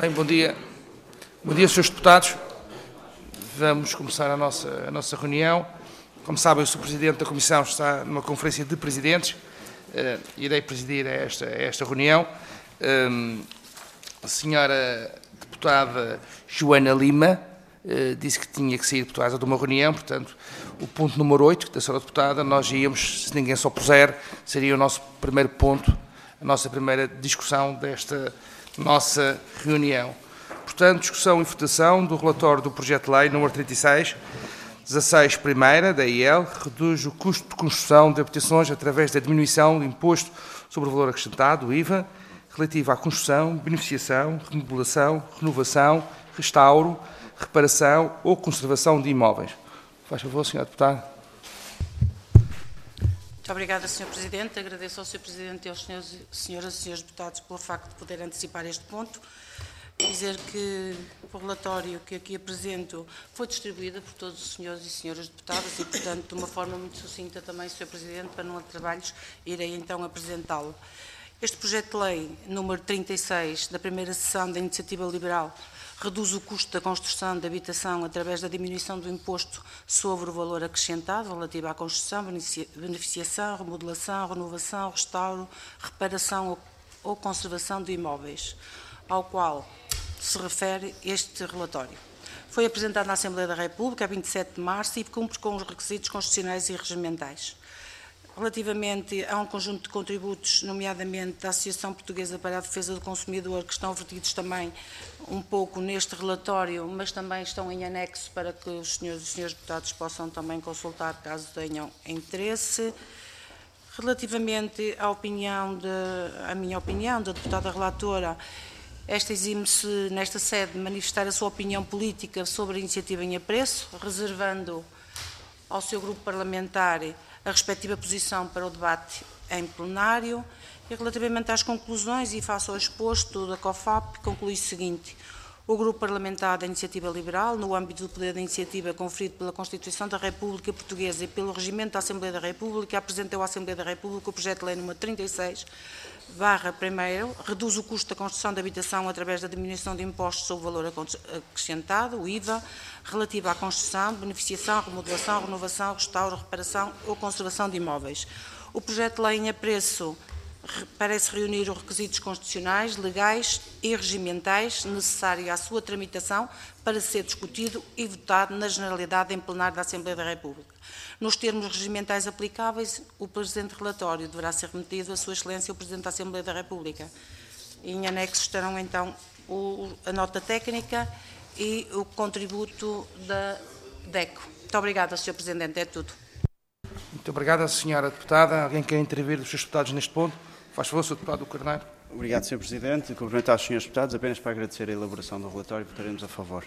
Bem, bom dia. Bom dia, Srs. Deputados. Vamos começar a nossa reunião. Como sabem, eu sou Presidente da Comissão, está numa conferência de Presidentes. Irei presidir esta reunião. A senhora Deputada Joana Lima disse que tinha que sair deputada de uma reunião, portanto, o ponto número 8 da senhora Deputada, nós íamos, se ninguém se opuser, seria o nosso primeiro ponto, a nossa primeira discussão desta nossa reunião. Portanto, discussão e votação do relatório do projeto de lei número 36, 16 primeira, da IEL, reduz o custo de construção de habitações através da diminuição do imposto sobre o valor acrescentado, o IVA, relativo à construção, beneficiação, remodelação, renovação, restauro, reparação ou conservação de imóveis. Faz favor, Sra. Deputada. Muito obrigada, Sr. Presidente. Agradeço ao Sr. Presidente e aos senhoras e senhores deputados pelo facto de poder antecipar este ponto. Dizer que o relatório que aqui apresento foi distribuído por todos os senhores e senhoras deputadas e, portanto, de uma forma muito sucinta também, Sr. Presidente, para não ter trabalhos, irei então apresentá-lo. Este projeto de lei número 36 da primeira sessão da Iniciativa Liberal reduz o custo da construção de habitação através da diminuição do imposto sobre o valor acrescentado relativo à construção, beneficiação, remodelação, renovação, restauro, reparação ou conservação de imóveis, ao qual se refere este relatório. Foi apresentado na Assembleia da República a 27 de março e cumpre com os requisitos constitucionais e regimentais. Relativamente a um conjunto de contributos, nomeadamente da Associação Portuguesa para a Defesa do Consumidor, que estão vertidos também um pouco neste relatório, mas também estão em anexo para que os senhores e senhores deputados possam também consultar, caso tenham interesse. Relativamente à minha opinião, da deputada relatora, esta exime-se nesta sede de manifestar a sua opinião política sobre a iniciativa em apreço, reservando ao seu grupo parlamentar a respectiva posição para o debate em plenário. E relativamente às conclusões e face ao exposto da COFAP, conclui o seguinte: o Grupo Parlamentar da Iniciativa Liberal, no âmbito do poder da iniciativa conferido pela Constituição da República Portuguesa e pelo Regimento da Assembleia da República, apresentou à Assembleia da República o projeto de lei número 36/1, reduz o custo da construção de habitação através da diminuição de impostos sobre o valor acrescentado, o IVA, relativo à construção, beneficiação, remodelação, renovação, restauro, reparação ou conservação de imóveis. O projeto de lei em apreço parece reunir os requisitos constitucionais, legais e regimentais necessários à sua tramitação para ser discutido e votado na generalidade em plenário da Assembleia da República. Nos termos regimentais aplicáveis, o presente relatório deverá ser remetido a Sua Excelência o Presidente da Assembleia da República. Em anexo estarão então a nota técnica e o contributo da DECO. Muito obrigada, Sr. Presidente. É tudo. Muito obrigada, Sra. Deputada. Alguém quer intervir dos seus deputados neste ponto? Faz favor, Sr. Deputado do Carneiro. Obrigado, Sr. Presidente. Cumprimentar os senhores deputados, apenas para agradecer a elaboração do relatório, votaremos a favor.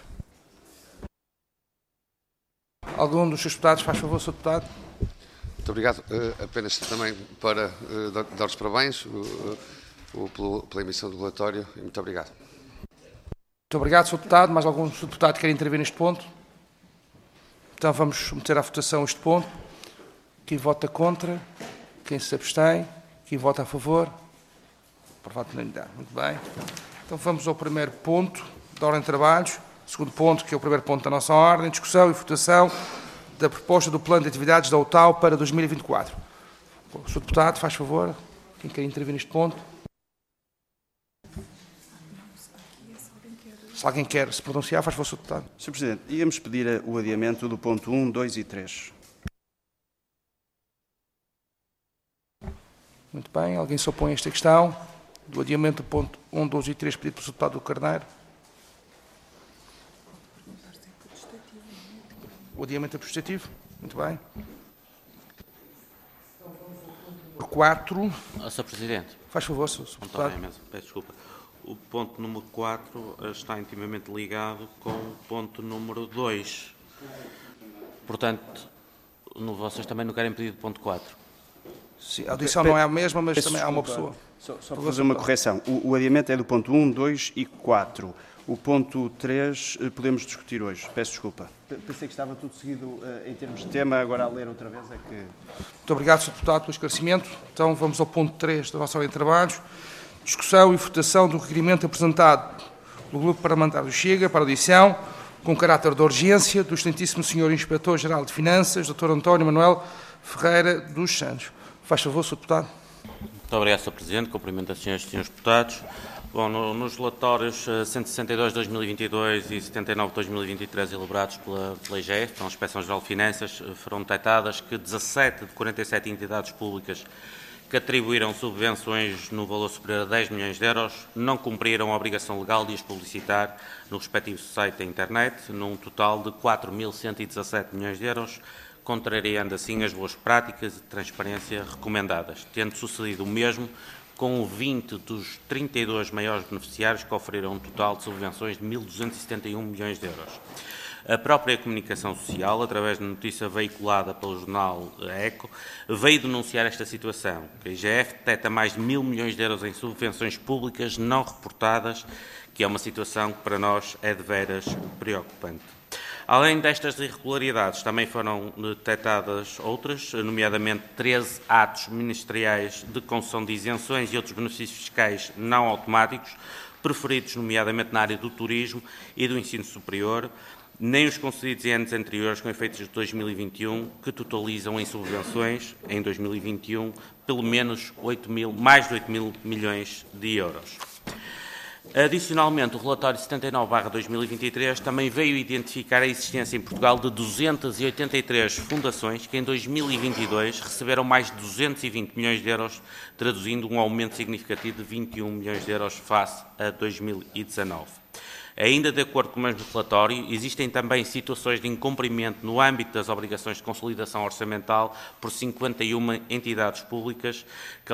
Algum dos seus deputados, faz favor, Sr. Deputado. Muito obrigado. Apenas também para dar os parabéns pela emissão do relatório e muito obrigado. Muito obrigado, Sr. Deputado. Mais algum Sr. Deputado quer intervir neste ponto? Então vamos meter à votação este ponto. Quem vota contra? Quem se abstém? Quem vota a favor? Aprovado por unanimidade. Muito bem. Então vamos ao primeiro ponto da ordem de trabalhos. Segundo ponto, que é o primeiro ponto da nossa ordem, discussão e votação da proposta do Plano de Atividades da UTAU para 2024. O Sr. Deputado, faz favor. Quem quer intervir neste ponto? Se alguém quer se pronunciar, faz favor, Sr. Deputado. Sr. Presidente, íamos pedir o adiamento do ponto 1, 2 e 3. Muito bem. Alguém se opõe a esta questão? Do adiamento do ponto 1, 2 e 3 pedido pelo Sr. Deputado do Carneiro. O adiamento é prestativo? Muito bem. Por 4. Sr. Presidente. Faz favor, Sr. Deputado. Peço desculpa. O ponto número 4 está intimamente ligado com o ponto número 2. Portanto, vocês também não querem pedir do ponto 4? Sim, a audição não é a mesma, mas também há uma pessoa. Só para fazer uma correção. O adiamento é do ponto 1, 2 e 4. O ponto 3 podemos discutir hoje. Peço desculpa. Pensei que estava tudo seguido em termos de tema, agora a ler outra vez é que... Muito obrigado, Sr. Deputado, pelo esclarecimento. Então vamos ao ponto 3 da nossa ordem de trabalhos. Discussão e votação do requerimento apresentado do Grupo Parlamentar do Chega para audição, com caráter de urgência, do excelentíssimo Sr. Inspetor-Geral de Finanças, Dr. António Manuel Ferreira dos Santos. Faz favor, Sr. Deputado. Muito obrigado, Sr. Presidente. Cumprimento as senhoras e senhores deputados. Bom, nos relatórios 162 de 2022 e 79 de 2023 elaborados pela IGF, pela Inspeção-Geral de Finanças, foram detectadas que 17 de 47 entidades públicas que atribuíram subvenções no valor superior a 10 milhões de euros não cumpriram a obrigação legal de as publicitar no respectivo site da internet, num total de 4.117 milhões de euros, contrariando assim as boas práticas de transparência recomendadas, tendo sucedido o mesmo com 20 dos 32 maiores beneficiários que oferiram um total de subvenções de 1.271 milhões de euros. A própria comunicação social, através de notícia veiculada pelo jornal ECO, veio denunciar esta situação. A IGF detecta mais de 1.000 milhões de euros em subvenções públicas não reportadas, que é uma situação que para nós é de veras preocupante. Além destas irregularidades, também foram detectadas outras, nomeadamente 13 atos ministeriais de concessão de isenções e outros benefícios fiscais não automáticos, preferidos nomeadamente na área do turismo e do ensino superior, nem os concedidos em anos anteriores, com efeitos de 2021, que totalizam em subvenções, em 2021, pelo menos mais de 8 mil milhões de euros. Adicionalmente, o relatório 79/2023 também veio identificar a existência em Portugal de 283 fundações que em 2022 receberam mais de 220 milhões de euros, traduzindo um aumento significativo de 21 milhões de euros face a 2019. Ainda de acordo com o mesmo relatório, existem também situações de incumprimento no âmbito das obrigações de consolidação orçamental por 51 entidades públicas, que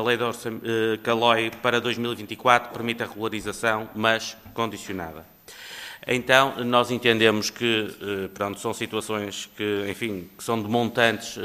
a lei para 2024 permite a regularização, mas condicionada. Então, nós entendemos que são situações que, enfim, que são de montantes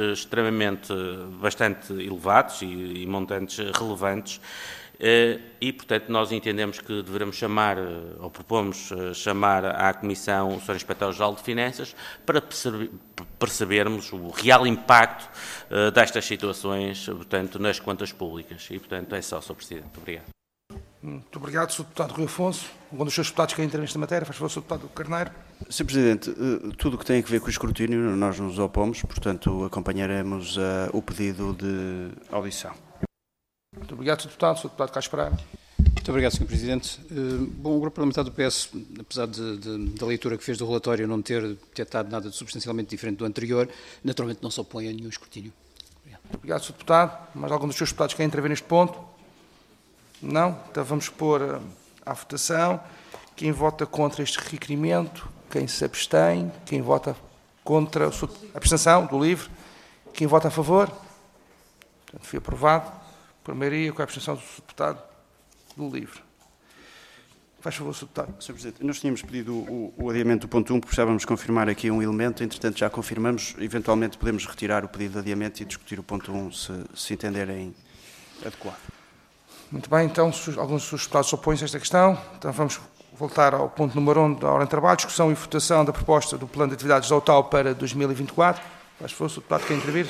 bastante elevados e montantes relevantes, e, portanto, nós entendemos que devemos chamar, ou propomos chamar à Comissão o Sr. Inspetor-Geral de Finanças para percebermos o real impacto destas situações, portanto, nas contas públicas. E, portanto, é só, Sr. Presidente. Muito obrigado. Muito obrigado, Sr. Deputado Rui Afonso. Algum dos seus deputados quer intervir nesta matéria? Faz favor, Sr. Deputado Carneiro. Sr. Presidente, tudo o que tem a ver com o escrutínio, nós nos opomos, portanto, acompanharemos o pedido de audição. Muito obrigado, Sr. Deputado. Sr. Deputado Carlos Pereira. Muito obrigado, Sr. Presidente. Bom, o Grupo Parlamentar do PS, apesar da leitura que fez do relatório não ter detectado nada de substancialmente diferente do anterior, naturalmente não se opõe a nenhum escrutínio. Obrigado. Muito obrigado, Sr. Deputado. Mais algum dos seus deputados quer intervir neste ponto? Não? Então vamos pôr à votação. Quem vota contra este requerimento? Quem se abstém? Quem vota contra a abstenção do livre? Quem vota a favor? Portanto, foi aprovado por maioria com a abstenção do deputado do livre. Faz favor, Sr. Deputado. Sr. Presidente, nós tínhamos pedido o adiamento do ponto 1, porque precisávamos confirmar aqui um elemento, entretanto já confirmamos, eventualmente podemos retirar o pedido de adiamento e discutir o ponto 1, se entenderem adequado. Muito bem, então, alguns dos seus deputados se opõem a esta questão. Então vamos voltar ao ponto número 1 da ordem de trabalho, discussão e votação da proposta do Plano de Atividades da OTAU para 2024. Faz favor, Sr. Deputado, quer intervir?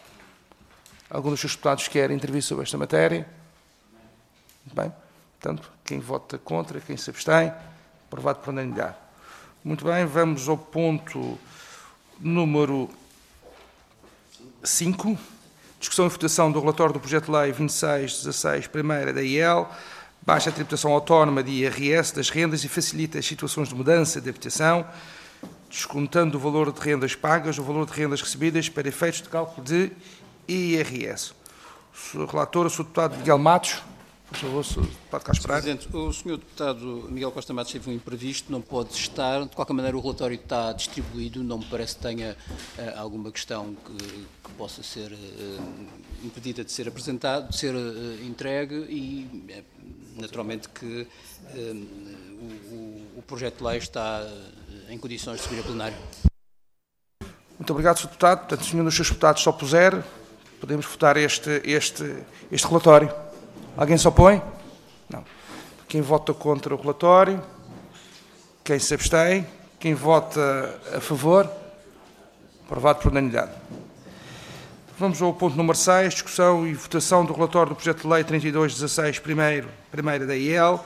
Algum dos seus deputados quer intervir sobre esta matéria? Muito bem. Portanto, quem vota contra, quem se abstém, aprovado por unanimidade. Muito bem, vamos ao ponto número 5. Discussão e votação do relatório do projeto de lei 2616, primeira da IEL, baixa a tributação autónoma de IRS das rendas e facilita as situações de mudança de habitação, descontando o valor de rendas pagas, o valor de rendas recebidas para efeitos de cálculo de IRS. O relator, o Sr. Deputado Miguel Matos. Por favor, Sr. Deputado Carlos Pereira. Presidente, o Sr. Deputado Miguel Costa Matos teve um imprevisto, não pode estar. De qualquer maneira, o relatório está distribuído, não me parece que tenha alguma questão que possa ser impedida de ser apresentado, de ser entregue e, naturalmente, que o projeto de lei está em condições de subir a plenário. Muito obrigado, Sr. Deputado. Portanto, se nenhum dos seus deputados se opuser, podemos votar este relatório. Alguém se opõe? Não. Quem vota contra o relatório? Quem se abstém? Quem vota a favor? Aprovado por unanimidade. Vamos ao ponto número 6, discussão e votação do relatório do projeto de lei 3216, primeira da IEL,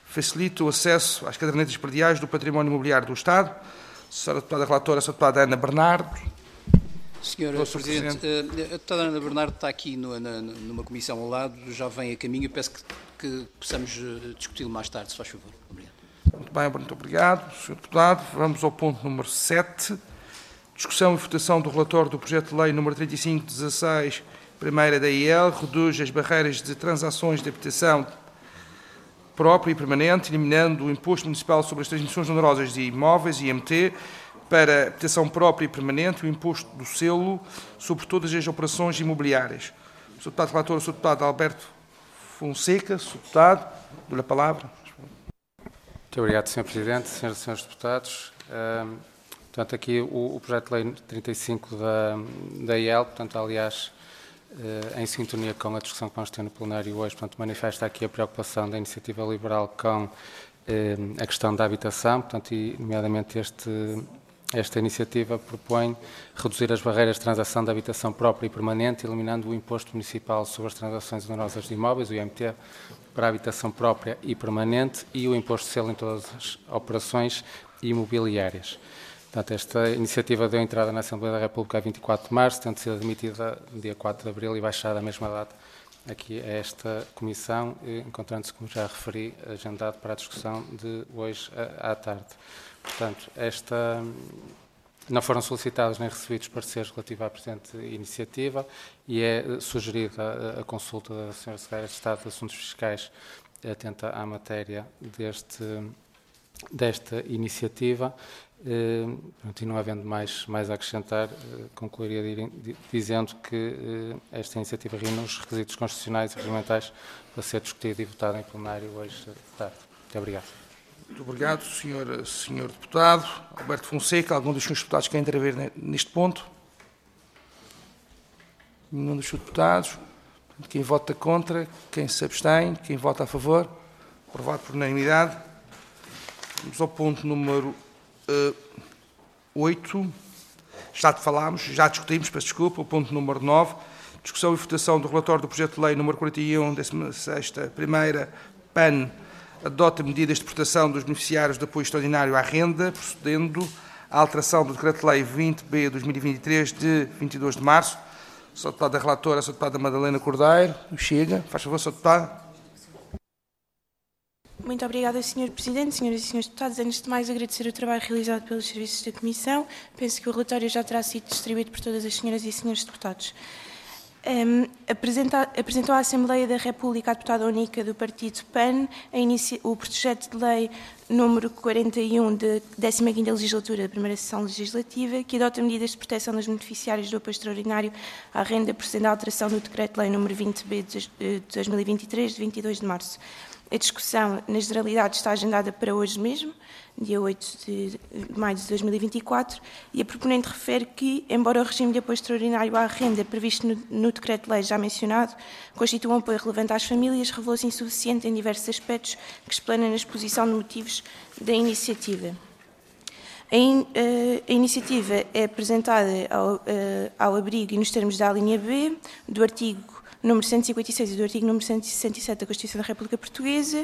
facilita o acesso às cadernetas prediais do património imobiliário do Estado. Senhora Deputada Relatora, Senhora Deputada Ana Bernardo. Senhora Presidente, a Deputada Ana Bernardo está aqui numa comissão ao lado, já vem a caminho e peço que possamos discuti-lo mais tarde, se faz favor. Obrigado. Muito bem, muito obrigado, Sr. Deputado. Vamos ao ponto número 7. Discussão e votação do relatório do projeto de lei número 3516, primeira da IEL, reduz as barreiras de transações de habitação própria e permanente, eliminando o imposto municipal sobre as transmissões onerosas de imóveis, IMT, para habitação própria e permanente, o imposto do selo sobre todas as operações imobiliárias. O Sr. Deputado Relator, o Sr. Deputado Alberto Fonseca, Sr. Deputado, dou-lhe a palavra. Muito obrigado, Sr. Presidente, Senhoras e Senhores Deputados. Portanto, aqui o projeto de lei 35 da IEL, portanto, aliás, em sintonia com a discussão que vamos ter no plenário hoje, portanto, manifesta aqui a preocupação da Iniciativa Liberal com a questão da habitação, portanto, e nomeadamente esta iniciativa propõe reduzir as barreiras de transação de habitação própria e permanente, eliminando o imposto municipal sobre as transações onerosas de imóveis, o IMT, para a habitação própria e permanente, e o imposto de selo em todas as operações imobiliárias. Portanto, esta iniciativa deu entrada na Assembleia da República a 24 de março, tendo sido admitida no dia 4 de abril e baixada a mesma data aqui a esta comissão, encontrando-se, como já referi, agendado para a discussão de hoje à tarde. Portanto, não foram solicitados nem recebidos pareceres relativos à presente iniciativa e é sugerida a consulta da Sra. Secretária de Estado de Assuntos Fiscais atenta à matéria desta iniciativa. E não havendo mais a acrescentar, concluiria dizendo que esta iniciativa reúne os requisitos constitucionais e regulamentais para ser discutida e votada em plenário hoje de tarde. Muito obrigado. Muito obrigado, Sr. Deputado. Alberto Fonseca, algum dos senhores deputados quer intervir neste ponto? Nenhum dos senhores deputados. Quem vota contra, quem se abstém, quem vota a favor? Aprovado por unanimidade. Vamos ao ponto número 8. Já falámos, já discutimos, peço desculpa, o ponto número 9. Discussão e votação do relatório do projeto de lei número 41, 16ª, primeira, PAN, adota medidas de proteção dos beneficiários de apoio extraordinário à renda, procedendo à alteração do Decreto-Lei 20b 2023, de 22 de março. Sr. Deputada Relatora, Sra. Deputada Madalena Cordeiro, chega. Faz favor, Sr. Deputado. Muito obrigada, Sr. Presidente, Senhoras e Senhores Deputados. Antes de mais, agradecer o trabalho realizado pelos serviços da Comissão. Penso que o relatório já terá sido distribuído por todas as senhoras e senhores deputados. Apresentou à Assembleia da República a deputada única do Partido PAN o projeto de lei número 41 da 15ª legislatura da primeira sessão legislativa, que adota medidas de proteção dos beneficiários do apoio extraordinário à renda, procedendo à alteração do Decreto-Lei número 20b de 2023, de 22 de março. A discussão, na generalidade, está agendada para hoje mesmo, dia 8 de maio de 2024, e a proponente refere que, embora o regime de apoio extraordinário à renda previsto no decreto-lei já mencionado constitua um apoio relevante às famílias, revelou-se insuficiente em diversos aspectos que explana na exposição de motivos da iniciativa. A iniciativa é apresentada ao abrigo e nos termos da alínea B do artigo número 156 e do artigo número 167 da Constituição da República Portuguesa,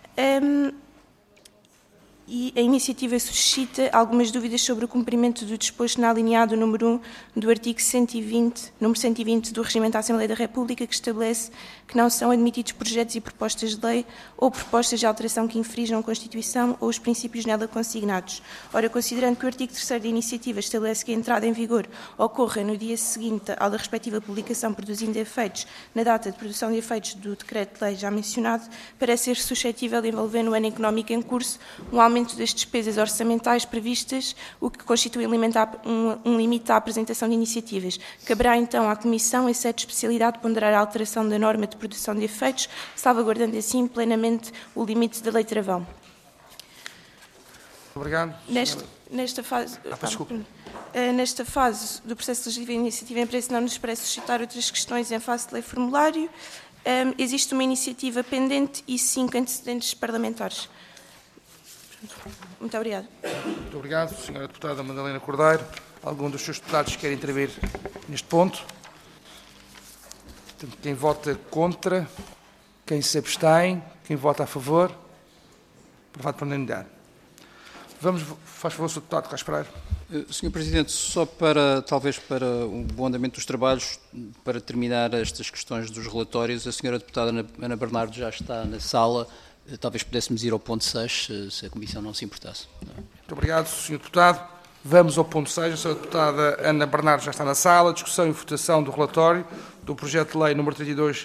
e a iniciativa suscita algumas dúvidas sobre o cumprimento do disposto na alineado número 1 do artigo 120, número 120 do Regimento da Assembleia da República, que estabelece que não são admitidos projetos e propostas de lei ou propostas de alteração que infringam a Constituição ou os princípios nela consignados. Ora, considerando que o artigo 3º da iniciativa estabelece que a entrada em vigor ocorra no dia seguinte ao da respectiva publicação, produzindo efeitos na data de produção de efeitos do decreto-lei já mencionado, parece ser suscetível de envolver no ano económico em curso um aumento das despesas orçamentais previstas, o que constitui um limite à apresentação de iniciativas. Caberá então à Comissão, em sede de especialidade, ponderar a alteração da norma de produção de efeitos, salvaguardando assim plenamente o limite da lei travão. Obrigado. Nesta fase do processo legislativo, a iniciativa em preço não nos parece suscitar outras questões em face de lei formulário. Existe uma iniciativa pendente e 5 antecedentes parlamentares. Muito obrigado. Muito obrigado, Sra. Deputada Madalena Cordeiro. Algum dos seus deputados quer intervir neste ponto? Quem vota contra, quem se abstém, quem vota a favor? Aprovado por unanimidade. Vamos, faz favor, Sr. Deputado Carlos Pereira. Sr. Presidente, só talvez para o bom andamento dos trabalhos, para terminar estas questões dos relatórios, a Sra. Deputada Ana Bernardo já está na sala, talvez pudéssemos ir ao ponto 6, se a Comissão não se importasse. Muito obrigado, Sr. Deputado. Vamos ao ponto 6. A Sra. Deputada Ana Bernardo já está na sala. Discussão e votação do relatório do projeto de lei número 32,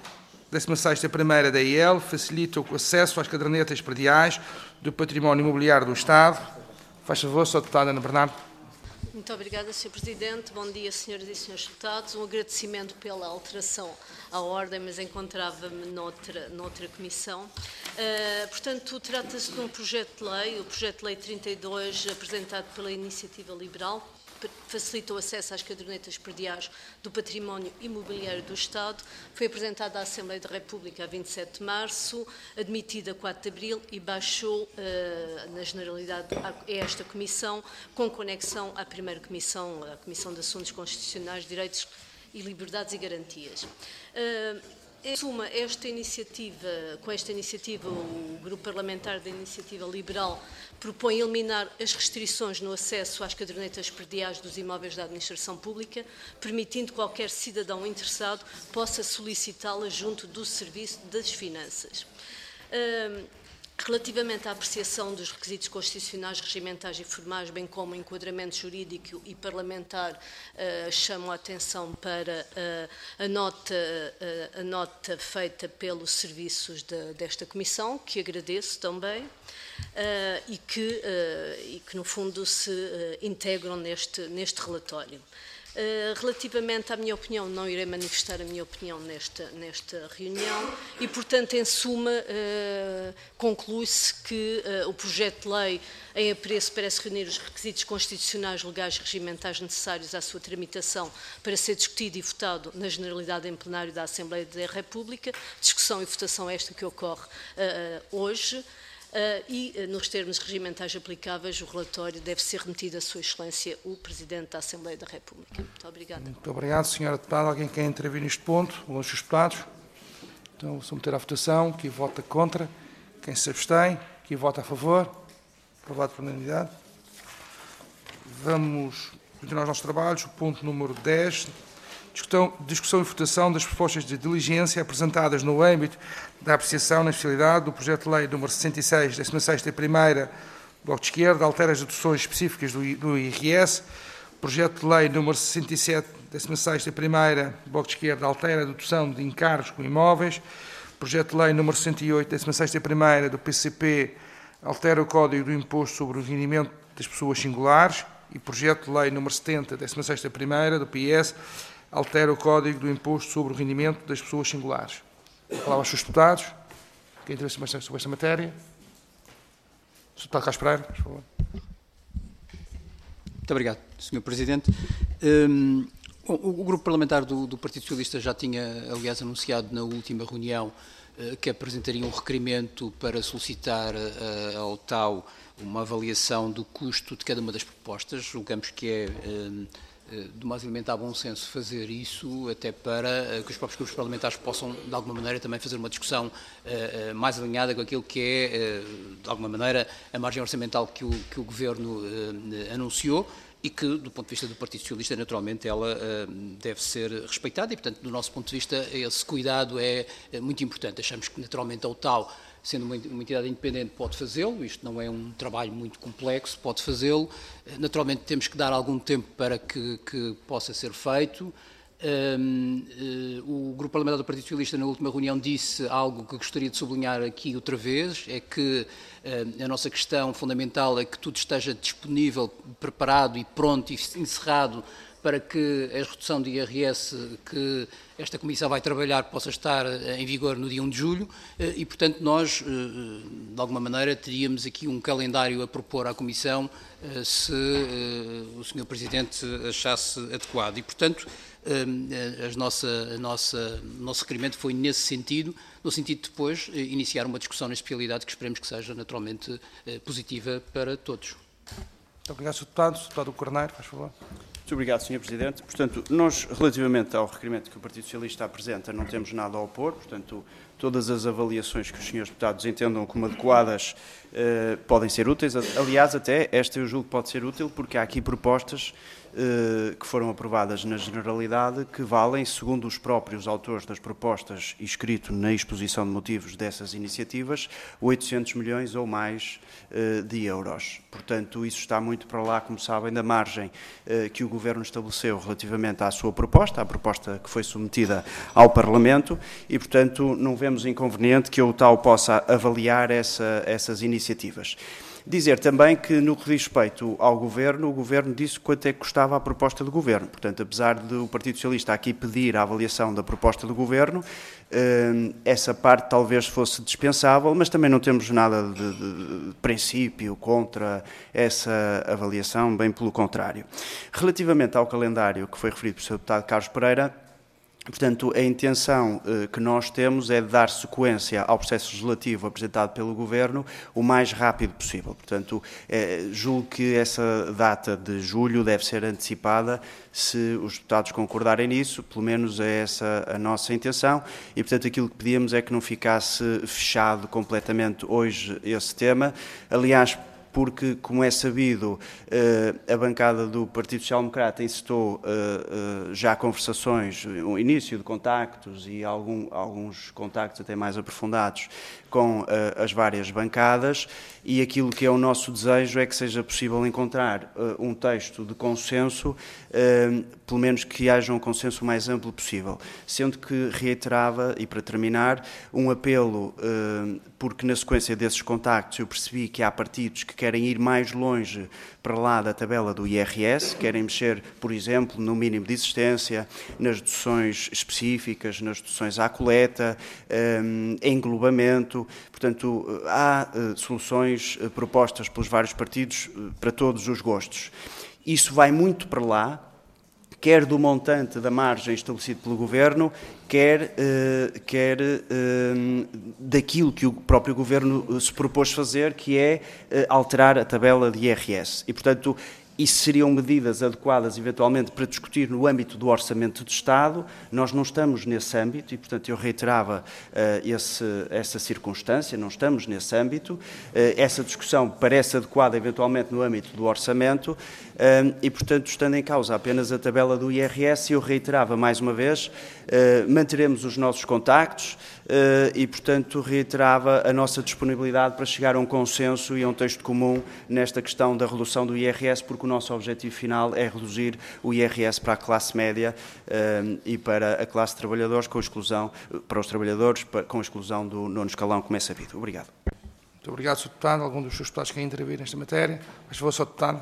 16ª primeira da IEL, facilita o acesso às cadernetas prediais do património imobiliário do Estado. Faz favor, Sra. Deputada Ana Bernardo. Muito obrigada, Sr. Presidente. Bom dia, senhoras e senhores deputados. Um agradecimento pela alteração à ordem, mas encontrava-me noutra comissão. Portanto, trata-se de um projeto de lei, o projeto de lei 32, apresentado pela Iniciativa Liberal, facilita o acesso às cadernetas prediais do património imobiliário do Estado. Foi apresentada à Assembleia da República a 27 de março, admitida a 4 de abril e baixou, na generalidade, a esta Comissão, com conexão à primeira Comissão, a Comissão de Assuntos Constitucionais, Direitos e Liberdades e Garantias. Em suma, com esta iniciativa, o Grupo Parlamentar da Iniciativa Liberal propõe eliminar as restrições no acesso às cadernetas prediais dos imóveis da administração pública, permitindo que qualquer cidadão interessado possa solicitá-la junto do Serviço das Finanças. Relativamente à apreciação dos requisitos constitucionais, regimentais e formais, bem como o enquadramento jurídico e parlamentar, chamo a atenção para a nota feita pelos serviços desta Comissão, que agradeço também, e que no fundo se integram neste relatório. Relativamente à minha opinião, não irei manifestar a minha opinião nesta reunião e, portanto, em suma, conclui-se que o projeto de lei em apreço parece reunir os requisitos constitucionais, legais e regimentais necessários à sua tramitação para ser discutido e votado na generalidade em plenário da Assembleia da República, discussão e votação esta que ocorre hoje. E, nos termos regimentais aplicáveis, o relatório deve ser remetido a Sua Excelência, o Presidente da Assembleia da República. Muito obrigada. Muito obrigado, Sra. Deputada. Alguém quer intervir neste ponto? Os seus deputados? Então, vou submeter à votação. Quem vota contra? Quem se abstém? Quem vota a favor? Aprovado por unanimidade. Vamos continuar os nossos trabalhos. O ponto número 10. Discussão e votação das propostas de diligência apresentadas no âmbito da apreciação na especialidade do projeto de lei número 66, 16ª primeira, Bloco de Esquerda, altera as deduções específicas do IRS. Projeto de lei número 67, 16ª primeira, Bloco de Esquerda, altera a dedução de encargos com imóveis. Projeto de lei número 68, 16ª primeira, do PCP, altera o Código do Imposto sobre o Rendimento das Pessoas Singulares. E projeto de lei número 70, 16ª primeira, do PS, altera o Código do Imposto sobre o Rendimento das Pessoas Singulares. Vou falar aos seus deputados. Quem interessa mais sobre esta matéria? Sr. Deputado Carlos Pereira, por favor. Muito obrigado, Sr. Presidente. O Grupo Parlamentar do Partido Socialista já tinha, aliás, anunciado na última reunião que apresentaria um requerimento para solicitar ao TAU uma avaliação do custo de cada uma das propostas. Julgamos que é de mais elementar bom senso fazer isso, até para que os próprios grupos parlamentares possam, de alguma maneira, também fazer uma discussão mais alinhada com aquilo que é, de alguma maneira, a margem orçamental que o Governo anunciou e que, do ponto de vista do Partido Socialista, naturalmente, ela deve ser respeitada e, portanto, do nosso ponto de vista, esse cuidado é muito importante. Achamos que, naturalmente, a OTAU, sendo uma entidade independente, pode fazê-lo, isto não é um trabalho muito complexo, pode fazê-lo. Naturalmente temos que dar algum tempo para que possa ser feito. O Grupo Parlamentar do Partido Socialista, na última reunião, disse algo que gostaria de sublinhar aqui outra vez, é que a nossa questão fundamental é que tudo esteja disponível, preparado e pronto e encerrado para que a redução de IRS que esta Comissão vai trabalhar possa estar em vigor no dia 1 de julho e, portanto, nós, de alguma maneira, teríamos aqui um calendário a propor à Comissão se o Sr. Presidente achasse adequado. E, portanto, o nosso requerimento foi nesse sentido, no sentido de depois iniciar uma discussão na especialidade que esperemos que seja naturalmente positiva para todos. Muito obrigado, Sr. Deputado. Sr. Deputado Corneiro, faz favor. Muito obrigado, Sr. Presidente. Portanto, nós, relativamente ao requerimento que o Partido Socialista apresenta, não temos nada a opor. Portanto, todas as avaliações que os senhores deputados entendam como adequadas podem ser úteis. Aliás, até esta eu julgo que pode ser útil, porque há aqui propostas que foram aprovadas na generalidade, que valem, segundo os próprios autores das propostas e escrito na exposição de motivos dessas iniciativas, 800 milhões ou mais de euros. Portanto, isso está muito para lá, como sabem, da margem que o Governo estabeleceu relativamente à sua proposta, à proposta que foi submetida ao Parlamento, e, portanto, não vemos inconveniente que eu tal possa avaliar essas iniciativas. Dizer também que, no que diz respeito ao Governo, o Governo disse quanto é que custava a proposta do Governo. Portanto, apesar do Partido Socialista aqui pedir a avaliação da proposta do Governo, essa parte talvez fosse dispensável, mas também não temos nada de princípio contra essa avaliação, bem pelo contrário. Relativamente ao calendário que foi referido pelo Sr. Deputado Carlos Pereira, portanto, a intenção que nós temos é de dar sequência ao processo legislativo apresentado pelo Governo o mais rápido possível. Portanto, julgo que essa data de julho deve ser antecipada, se os deputados concordarem nisso, pelo menos é essa a nossa intenção, e, portanto, aquilo que pedíamos é que não ficasse fechado completamente hoje esse tema. Aliás, porque, como é sabido, a bancada do Partido Social Democrata incitou já conversações, um início de contactos e alguns contactos até mais aprofundados com as várias bancadas, e aquilo que é o nosso desejo é que seja possível encontrar um texto de consenso, pelo menos que haja um consenso o mais amplo possível. Sendo que reiterava, e para terminar, um apelo, porque na sequência desses contactos eu percebi que há partidos que querem ir mais longe para lá da tabela do IRS, querem mexer, por exemplo, no mínimo de existência, nas deduções específicas, nas deduções à coleta, englobamento. Portanto, há soluções propostas pelos vários partidos para todos os gostos. Isso vai muito para lá, quer do montante da margem estabelecido pelo Governo, quer daquilo que o próprio Governo se propôs fazer, que é alterar a tabela de IRS. E, portanto, isso seriam medidas adequadas, eventualmente, para discutir no âmbito do Orçamento de Estado. Nós não estamos nesse âmbito e, portanto, eu reiterava essa circunstância, não estamos nesse âmbito. Essa discussão parece adequada, eventualmente, no âmbito do Orçamento e, portanto, estando em causa apenas a tabela do IRS, eu reiterava mais uma vez, manteremos os nossos contactos e, portanto, reiterava a nossa disponibilidade para chegar a um consenso e a um texto comum nesta questão da redução do IRS, porque o nosso objetivo final é reduzir o IRS para a classe média e para a classe de trabalhadores, com exclusão, para os trabalhadores, com exclusão do nono escalão, como é sabido. Obrigado. Muito obrigado, Sr. Deputado. Algum dos seus deputados quer intervir nesta matéria? Por favor, Sr. Deputado.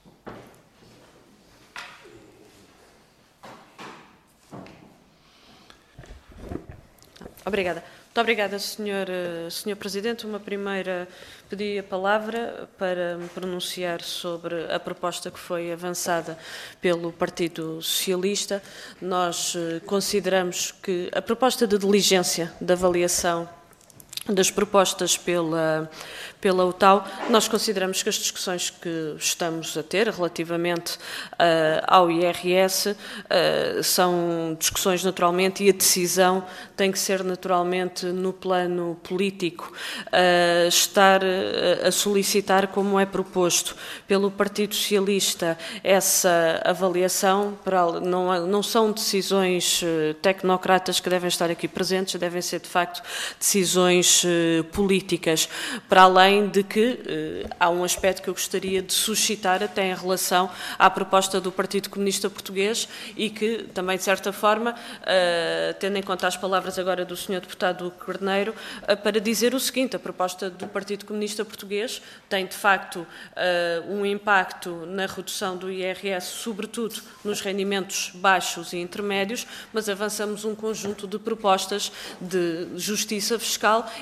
Obrigada. Muito obrigada, Sr. Presidente. Uma primeira, pedi a palavra para me pronunciar sobre a proposta que foi avançada pelo Partido Socialista. Nós consideramos que a proposta de diligência da avaliação das propostas pela UTAU, nós consideramos que as discussões que estamos a ter relativamente ao IRS são discussões naturalmente, e a decisão tem que ser naturalmente no plano político. Estar a solicitar, como é proposto pelo Partido Socialista, essa avaliação, não são decisões tecnocratas que devem estar aqui presentes, devem ser de facto decisões políticas, para além de que há um aspecto que eu gostaria de suscitar até em relação à proposta do Partido Comunista Português e que também, de certa forma, tendo em conta as palavras agora do Sr. Deputado Carneiro, para dizer o seguinte: a proposta do Partido Comunista Português tem, de facto, um impacto na redução do IRS, sobretudo nos rendimentos baixos e intermédios, mas avançamos um conjunto de propostas de justiça fiscal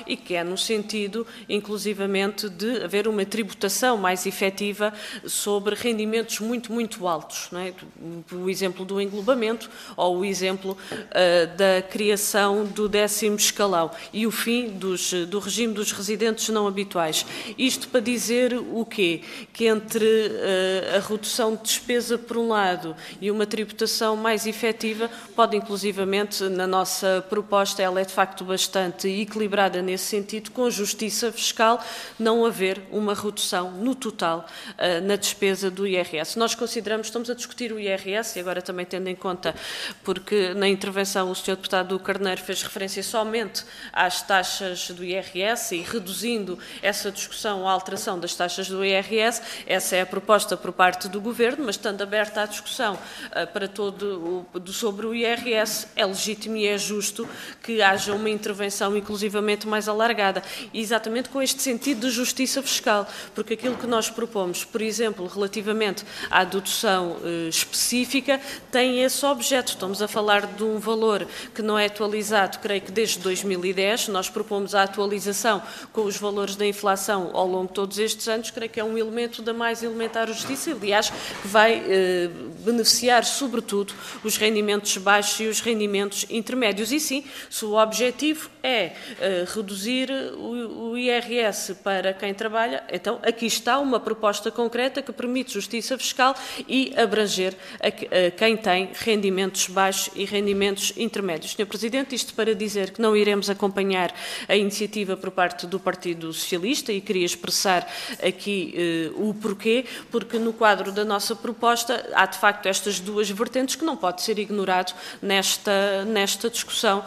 e que é no sentido, inclusivamente, de haver uma tributação mais efetiva sobre rendimentos muito altos, não é? O exemplo do englobamento ou o exemplo da criação do 10º escalão e o fim do regime dos residentes não habituais. Isto para dizer o quê? Que entre a redução de despesa por um lado e uma tributação mais efetiva pode inclusivamente, na nossa proposta, ela é de facto bastante equilibrada nesse sentido, com justiça fiscal, não haver uma redução no total na despesa do IRS. Nós consideramos, estamos a discutir o IRS, e agora também tendo em conta, porque na intervenção o Sr. Deputado Carneiro fez referência somente às taxas do IRS e reduzindo essa discussão à alteração das taxas do IRS, essa é a proposta por parte do Governo, mas estando aberta à discussão para sobre o IRS, é legítimo e é justo que haja uma intervenção inclusivamente mais alargada, e exatamente com este sentido de justiça fiscal, porque aquilo que nós propomos, por exemplo, relativamente à dedução específica, tem esse objeto. Estamos a falar de um valor que não é atualizado, creio que desde 2010, nós propomos a atualização com os valores da inflação ao longo de todos estes anos, creio que é um elemento da mais elementar justiça, aliás, que vai beneficiar sobretudo os rendimentos baixos e os rendimentos intermédios. E sim, se o objetivo é reduzir o IRS para quem trabalha, então aqui está uma proposta concreta que permite justiça fiscal e abranger quem tem rendimentos baixos e rendimentos intermédios. Sr. Presidente, isto para dizer que não iremos acompanhar a iniciativa por parte do Partido Socialista, e queria expressar aqui o porquê, porque no quadro da nossa proposta há de facto estas duas vertentes que não pode ser ignorado nesta discussão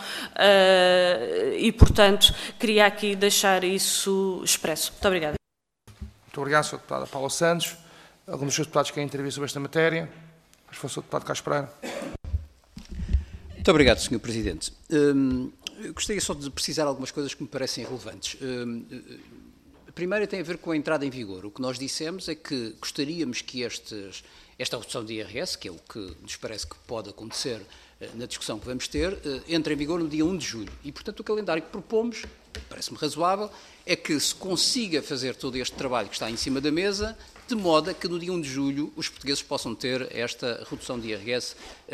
e, portanto, queria aqui deixar isso expresso. Muito obrigada. Muito obrigado, Sr. Deputado Paula Santos. Alguns dos seus deputados querem intervir sobre esta matéria? Mas foi o Sr. Deputado Carlos Pereira. Muito obrigado, Sr. Presidente. Eu gostaria só de precisar algumas coisas que me parecem relevantes. A primeira tem a ver com a entrada em vigor. O que nós dissemos é que gostaríamos que esta redução de IRS, que é o que nos parece que pode acontecer na discussão que vamos ter, entre em vigor no dia 1 de julho. E, portanto, o calendário que propomos, parece-me razoável, é que se consiga fazer todo este trabalho que está em cima da mesa, de modo a que no dia 1 de julho os portugueses possam ter esta redução de IRS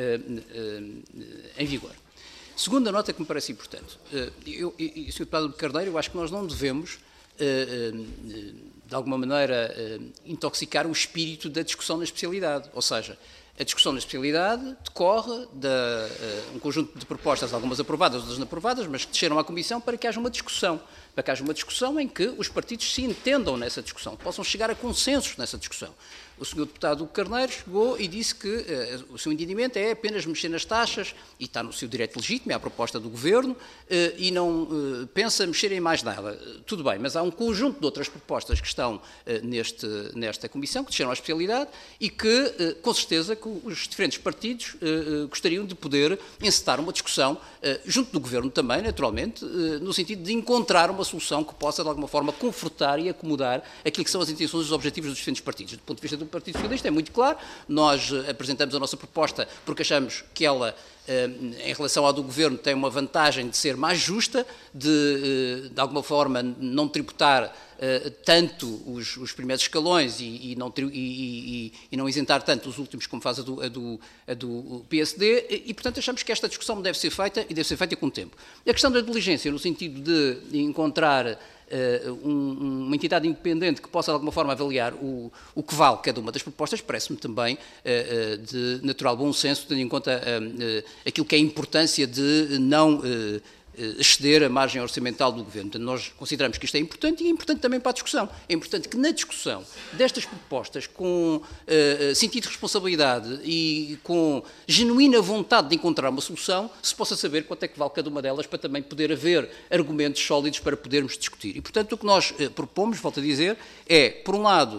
em vigor. Segunda nota que me parece importante. Sr. Deputado Carneiro, eu acho que nós não devemos, de alguma maneira, intoxicar o espírito da discussão na especialidade. Ou seja, a discussão na especialidade decorre de um conjunto de propostas, algumas aprovadas, outras não aprovadas, mas que desceram à Comissão para que haja uma discussão. Para que haja uma discussão em que os partidos se entendam nessa discussão, possam chegar a consensos nessa discussão. O Sr. Deputado Carneiro chegou e disse que o seu entendimento é apenas mexer nas taxas, e está no seu direito legítimo, é a proposta do Governo, e não pensa mexer em mais nada. Tudo bem, mas há um conjunto de outras propostas que estão nesta Comissão, que desceram à especialidade, e que, com certeza, que os diferentes partidos gostariam de poder encetar uma discussão, junto do Governo também, naturalmente, no sentido de encontrar uma solução que possa, de alguma forma, confortar e acomodar aquilo que são as intenções e os objetivos dos diferentes partidos. Do ponto de vista do Partido Socialista é muito claro, nós apresentamos a nossa proposta porque achamos que ela, em relação à do Governo, tem uma vantagem de ser mais justa, de alguma forma não tributar tanto os primeiros escalões e não isentar tanto os últimos, como faz a do PSD, e portanto achamos que esta discussão deve ser feita e deve ser feita com tempo. A questão da diligência, no sentido de encontrar uma entidade independente que possa de alguma forma avaliar o que vale cada uma das propostas, parece-me também de natural bom senso, tendo em conta aquilo que é a importância de não exceder a margem orçamental do Governo. Portanto, nós consideramos que isto é importante e é importante também para a discussão. É importante que na discussão destas propostas, com sentido de responsabilidade e com genuína vontade de encontrar uma solução, se possa saber quanto é que vale cada uma delas, para também poder haver argumentos sólidos para podermos discutir. E, portanto, o que nós propomos, volto a dizer, é, por um lado,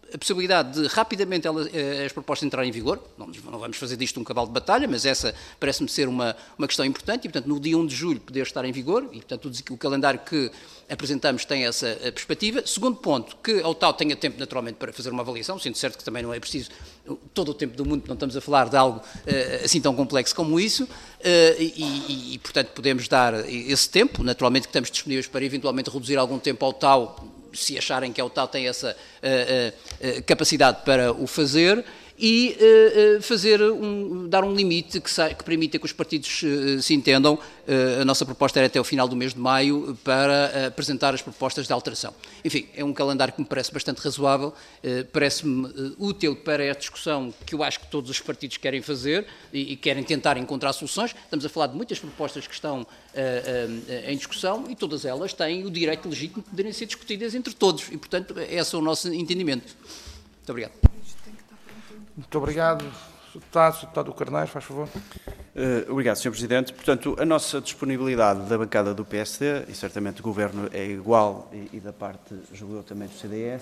a possibilidade de rapidamente as propostas entrarem em vigor. Não vamos fazer disto um cavalo de batalha, mas essa parece-me ser uma questão importante e, portanto, no dia 1 de julho poder estar em vigor e, portanto, o calendário que apresentamos tem essa perspectiva. Segundo ponto, que a OTAU tenha tempo naturalmente para fazer uma avaliação, sendo certo que também não é preciso todo o tempo do mundo, não estamos a falar de algo assim tão complexo como isso, e, portanto, podemos dar esse tempo, naturalmente que estamos disponíveis para eventualmente reduzir algum tempo ao OTAU, se acharem que a OTAU tem essa capacidade para o fazer, e dar um limite que permita que os partidos se entendam. A nossa proposta era até o final do mês de maio para apresentar as propostas de alteração. Enfim, é um calendário que me parece bastante razoável, parece-me útil para a discussão que eu acho que todos os partidos querem fazer e querem tentar encontrar soluções. Estamos a falar de muitas propostas que estão em discussão e todas elas têm o direito legítimo de poderem ser discutidas entre todos e, portanto, esse é o nosso entendimento. Muito obrigado. Muito obrigado. Sr. Deputado Carneiro, faz favor. Obrigado, Sr. Presidente. Portanto, a nossa disponibilidade da bancada do PSD, e certamente do Governo é igual, e da parte, julgo eu, também do CDS,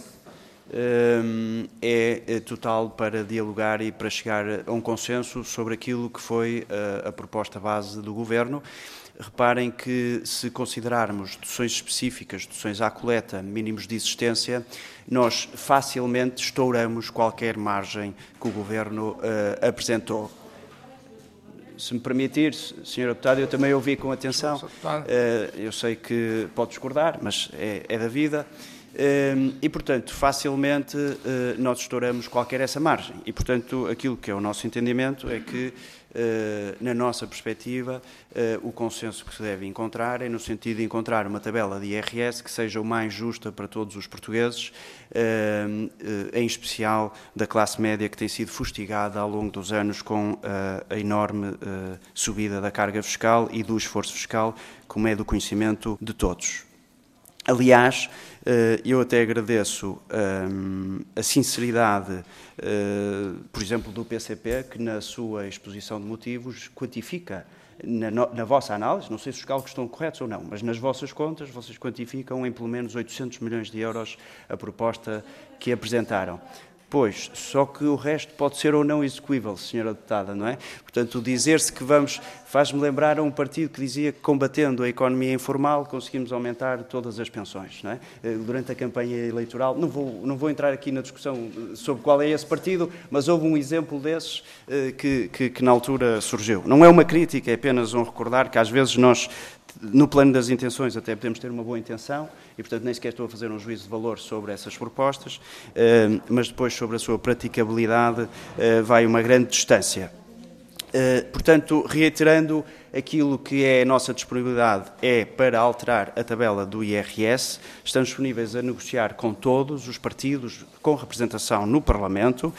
é total para dialogar e para chegar a um consenso sobre aquilo que foi a proposta base do Governo. Reparem que, se considerarmos deduções específicas, deduções à coleta, mínimos de existência, nós facilmente estouramos qualquer margem que o Governo apresentou. Se me permitir, Sr. Deputado, eu também ouvi com atenção. Eu sei que pode discordar, mas é da vida. E, portanto, facilmente nós estouramos qualquer essa margem. E, portanto, aquilo que é o nosso entendimento é que, na nossa perspectiva, o consenso que se deve encontrar é no sentido de encontrar uma tabela de IRS que seja o mais justa para todos os portugueses, em especial da classe média que tem sido fustigada ao longo dos anos com a enorme subida da carga fiscal e do esforço fiscal, como é do conhecimento de todos. Aliás, eu até agradeço a sinceridade, por exemplo, do PCP, que na sua exposição de motivos quantifica, na vossa análise, não sei se os cálculos estão corretos ou não, mas nas vossas contas vocês quantificam em pelo menos 800 milhões de euros a proposta que apresentaram. Pois, só que o resto pode ser ou não execuível, Sra. Deputada, não é? Portanto, dizer-se que faz-me lembrar a um partido que dizia que, combatendo a economia informal, conseguimos aumentar todas as pensões, não é? Durante a campanha eleitoral, não vou entrar aqui na discussão sobre qual é esse partido, mas houve um exemplo desses que na altura surgiu. Não é uma crítica, é apenas um recordar que às vezes nós, no plano das intenções, até podemos ter uma boa intenção e, portanto, nem sequer estou a fazer um juízo de valor sobre essas propostas, mas depois sobre a sua praticabilidade vai uma grande distância. Portanto, reiterando, aquilo que é a nossa disponibilidade é para alterar a tabela do IRS. Estamos disponíveis a negociar com todos os partidos com representação no Parlamento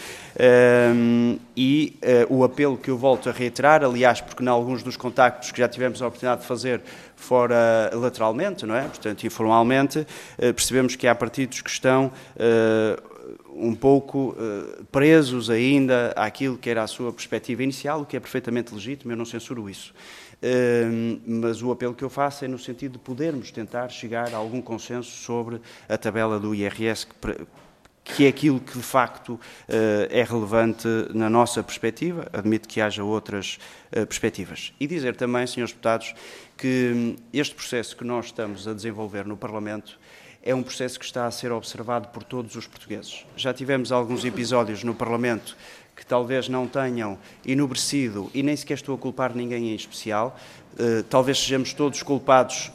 e o apelo que eu volto a reiterar, aliás, porque em alguns dos contactos que já tivemos a oportunidade de fazer fora lateralmente, não é? Portanto, informalmente, percebemos que há partidos que estão um pouco presos ainda àquilo que era a sua perspectiva inicial, o que é perfeitamente legítimo, eu não censuro isso. Mas o apelo que eu faço é no sentido de podermos tentar chegar a algum consenso sobre a tabela do IRS, que é aquilo que de facto é relevante na nossa perspectiva, admito que haja outras perspectivas. E dizer também, senhores deputados, que este processo que nós estamos a desenvolver no Parlamento é um processo que está a ser observado por todos os portugueses. Já tivemos alguns episódios no Parlamento que talvez não tenham enobrecido, e nem sequer estou a culpar ninguém em especial, talvez sejamos todos culpados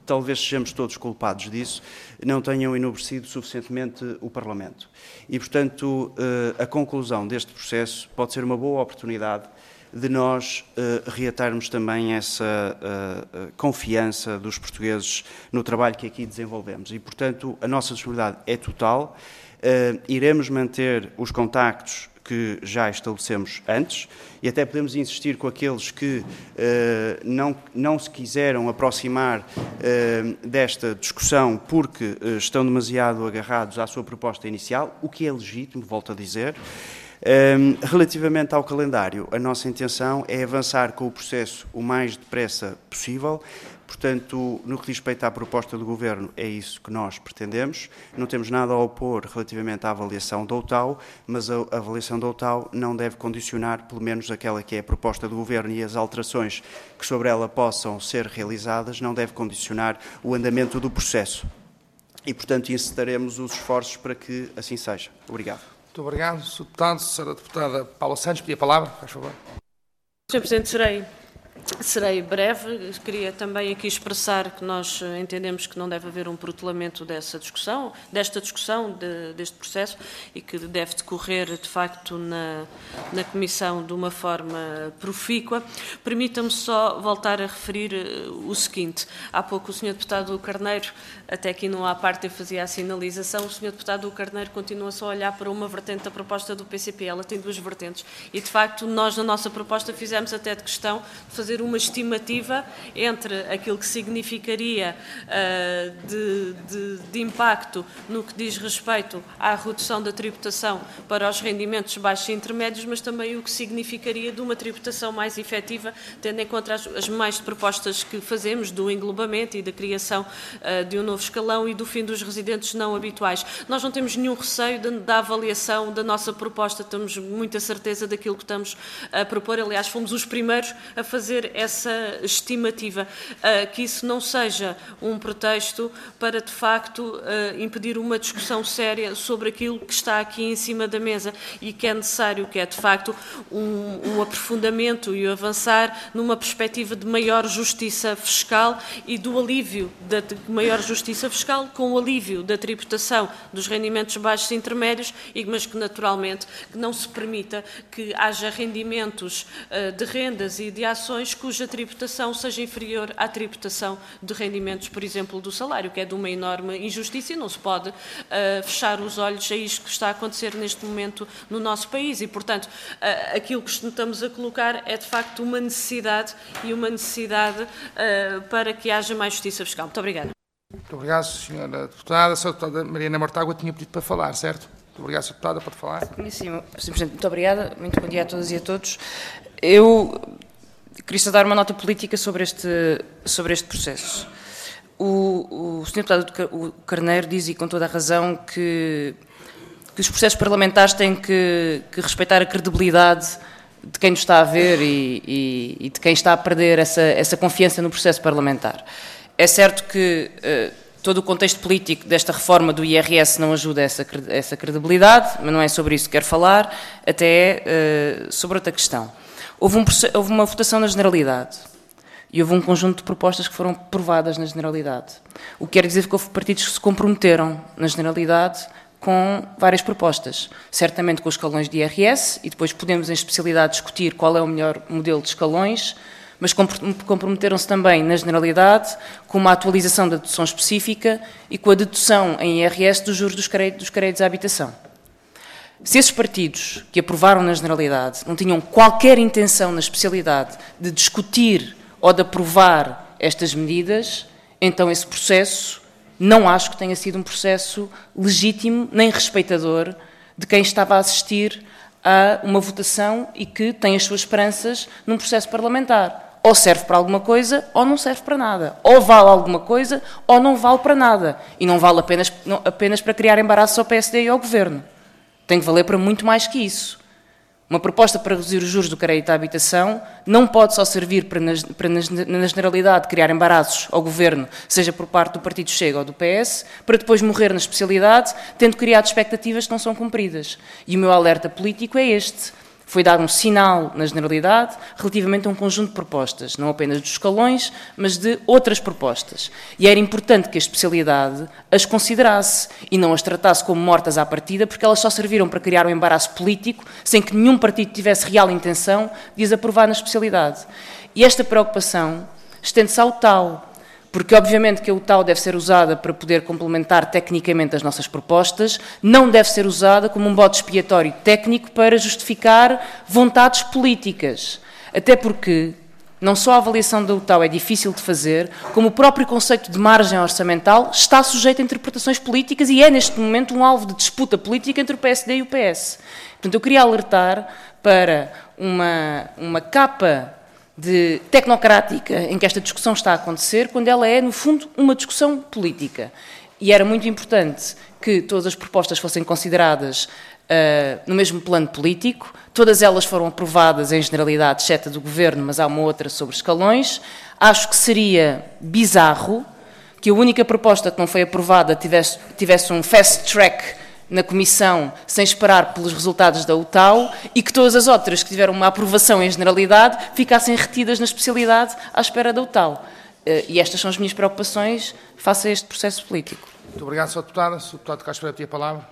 disso, não tenham enobrecido suficientemente o Parlamento. E, portanto, a conclusão deste processo pode ser uma boa oportunidade de nós reatarmos também essa confiança dos portugueses no trabalho que aqui desenvolvemos. E, portanto, a nossa disponibilidade é total. Iremos manter os contactos que já estabelecemos antes e até podemos insistir com aqueles que não se quiseram aproximar desta discussão porque estão demasiado agarrados à sua proposta inicial, o que é legítimo, volto a dizer. Relativamente ao calendário, a nossa intenção é avançar com o processo o mais depressa possível, Portanto, no que diz respeito à proposta do Governo, é isso que nós pretendemos. Não temos nada a opor relativamente à avaliação da UTAU, mas a avaliação da UTAU não deve condicionar, pelo menos aquela que é a proposta do Governo e as alterações que sobre ela possam ser realizadas, não deve condicionar o andamento do processo. E, portanto, incitaremos os esforços para que assim seja. Obrigado. Muito obrigado. Sr. Deputado, Sra. Deputada Paula Santos, pedia a palavra, faz favor. Sr. Presidente, serei breve. Queria também aqui expressar que nós entendemos que não deve haver um protelamento desta discussão, deste processo, e que deve decorrer, de facto, na Comissão de uma forma profícua. Permita-me só voltar a referir o seguinte. Há pouco o Sr. Deputado Carneiro, até aqui não há parte, eu fazia a sinalização, o Sr. Deputado Carneiro continua só a olhar para uma vertente da proposta do PCP. Ela tem duas vertentes. E, de facto, nós, na nossa proposta, fizemos até de questão de fazer uma estimativa entre aquilo que significaria de impacto no que diz respeito à redução da tributação para os rendimentos baixos e intermédios, mas também o que significaria de uma tributação mais efetiva, tendo em conta as mais propostas que fazemos do englobamento e da criação de um novo escalão e do fim dos residentes não habituais. Nós não temos nenhum receio da avaliação da nossa proposta, temos muita certeza daquilo que estamos a propor. Aliás, fomos os primeiros a fazer essa estimativa, que isso não seja um pretexto para, de facto, impedir uma discussão séria sobre aquilo que está aqui em cima da mesa e que é necessário, que é, de facto, um aprofundamento e avançar numa perspectiva de maior justiça fiscal e do alívio da maior justiça fiscal com o alívio da tributação dos rendimentos baixos e intermédios, mas que, naturalmente, que não se permita que haja rendimentos de rendas e de ações cuja tributação seja inferior à tributação de rendimentos, por exemplo, do salário, que é de uma enorme injustiça e não se pode fechar os olhos a isto que está a acontecer neste momento no nosso país e, portanto, aquilo que estamos a colocar é, de facto, uma necessidade e uma necessidade para que haja mais justiça fiscal. Muito obrigada. Muito obrigado, Sra. Deputada. A Sra. Deputada Mariana Mortágua tinha pedido para falar, certo? Muito obrigado, Sra. Deputada, pode falar. Sim, Sr. Presidente, muito obrigada. Muito bom dia a todas e a todos. Eu queria só dar uma nota política sobre este processo. O Sr. Deputado Carneiro diz, e com toda a razão, que os processos parlamentares têm que respeitar a credibilidade de quem nos está a ver e de quem está a perder essa confiança no processo parlamentar. É certo que todo o contexto político desta reforma do IRS não ajuda essa credibilidade, mas não é sobre isso que quero falar, até sobre outra questão. Houve uma votação na generalidade e houve um conjunto de propostas que foram aprovadas na generalidade. O que quer dizer que houve partidos que se comprometeram na generalidade com várias propostas, certamente com os escalões de IRS, e depois podemos em especialidade discutir qual é o melhor modelo de escalões, mas comprometeram-se também na generalidade com uma atualização da dedução específica e com a dedução em IRS dos juros dos créditos à habitação. Se esses partidos que aprovaram na generalidade não tinham qualquer intenção na especialidade de discutir ou de aprovar estas medidas, então esse processo não acho que tenha sido um processo legítimo nem respeitador de quem estava a assistir a uma votação e que tem as suas esperanças num processo parlamentar. Ou serve para alguma coisa ou não serve para nada. Ou vale alguma coisa ou não vale para nada. E não vale apenas para criar embaraços ao PSD e ao Governo. Tem que valer para muito mais que isso. Uma proposta para reduzir os juros do crédito à habitação não pode só servir para na generalidade, criar embaraços ao Governo, seja por parte do Partido Chega ou do PS, para depois morrer na especialidade, tendo criado expectativas que não são cumpridas. E o meu alerta político é este. Foi dado um sinal na generalidade relativamente a um conjunto de propostas, não apenas dos escalões, mas de outras propostas. E era importante que a especialidade as considerasse e não as tratasse como mortas à partida, porque elas só serviram para criar um embaraço político, sem que nenhum partido tivesse real intenção de as aprovar na especialidade. E esta preocupação estende-se ao TAU, porque obviamente que a UTAU deve ser usada para poder complementar tecnicamente as nossas propostas, não deve ser usada como um bode expiatório técnico para justificar vontades políticas. Até porque não só a avaliação da UTAU é difícil de fazer, como o próprio conceito de margem orçamental está sujeito a interpretações políticas e é neste momento um alvo de disputa política entre o PSD e o PS. Portanto, eu queria alertar para uma capa tecnocrática em que esta discussão está a acontecer, quando ela é, no fundo, uma discussão política. E era muito importante que todas as propostas fossem consideradas no mesmo plano político. Todas elas foram aprovadas, em generalidade, exceto a do Governo, mas há uma outra sobre escalões. Acho que seria bizarro que a única proposta que não foi aprovada tivesse um fast track na Comissão, sem esperar pelos resultados da UTAU, e que todas as outras que tiveram uma aprovação em generalidade ficassem retidas na especialidade à espera da UTAU. E estas são as minhas preocupações face a este processo político. Muito obrigado, Sr. Deputado. Sr. Deputado Castro Pereira, tem a palavra.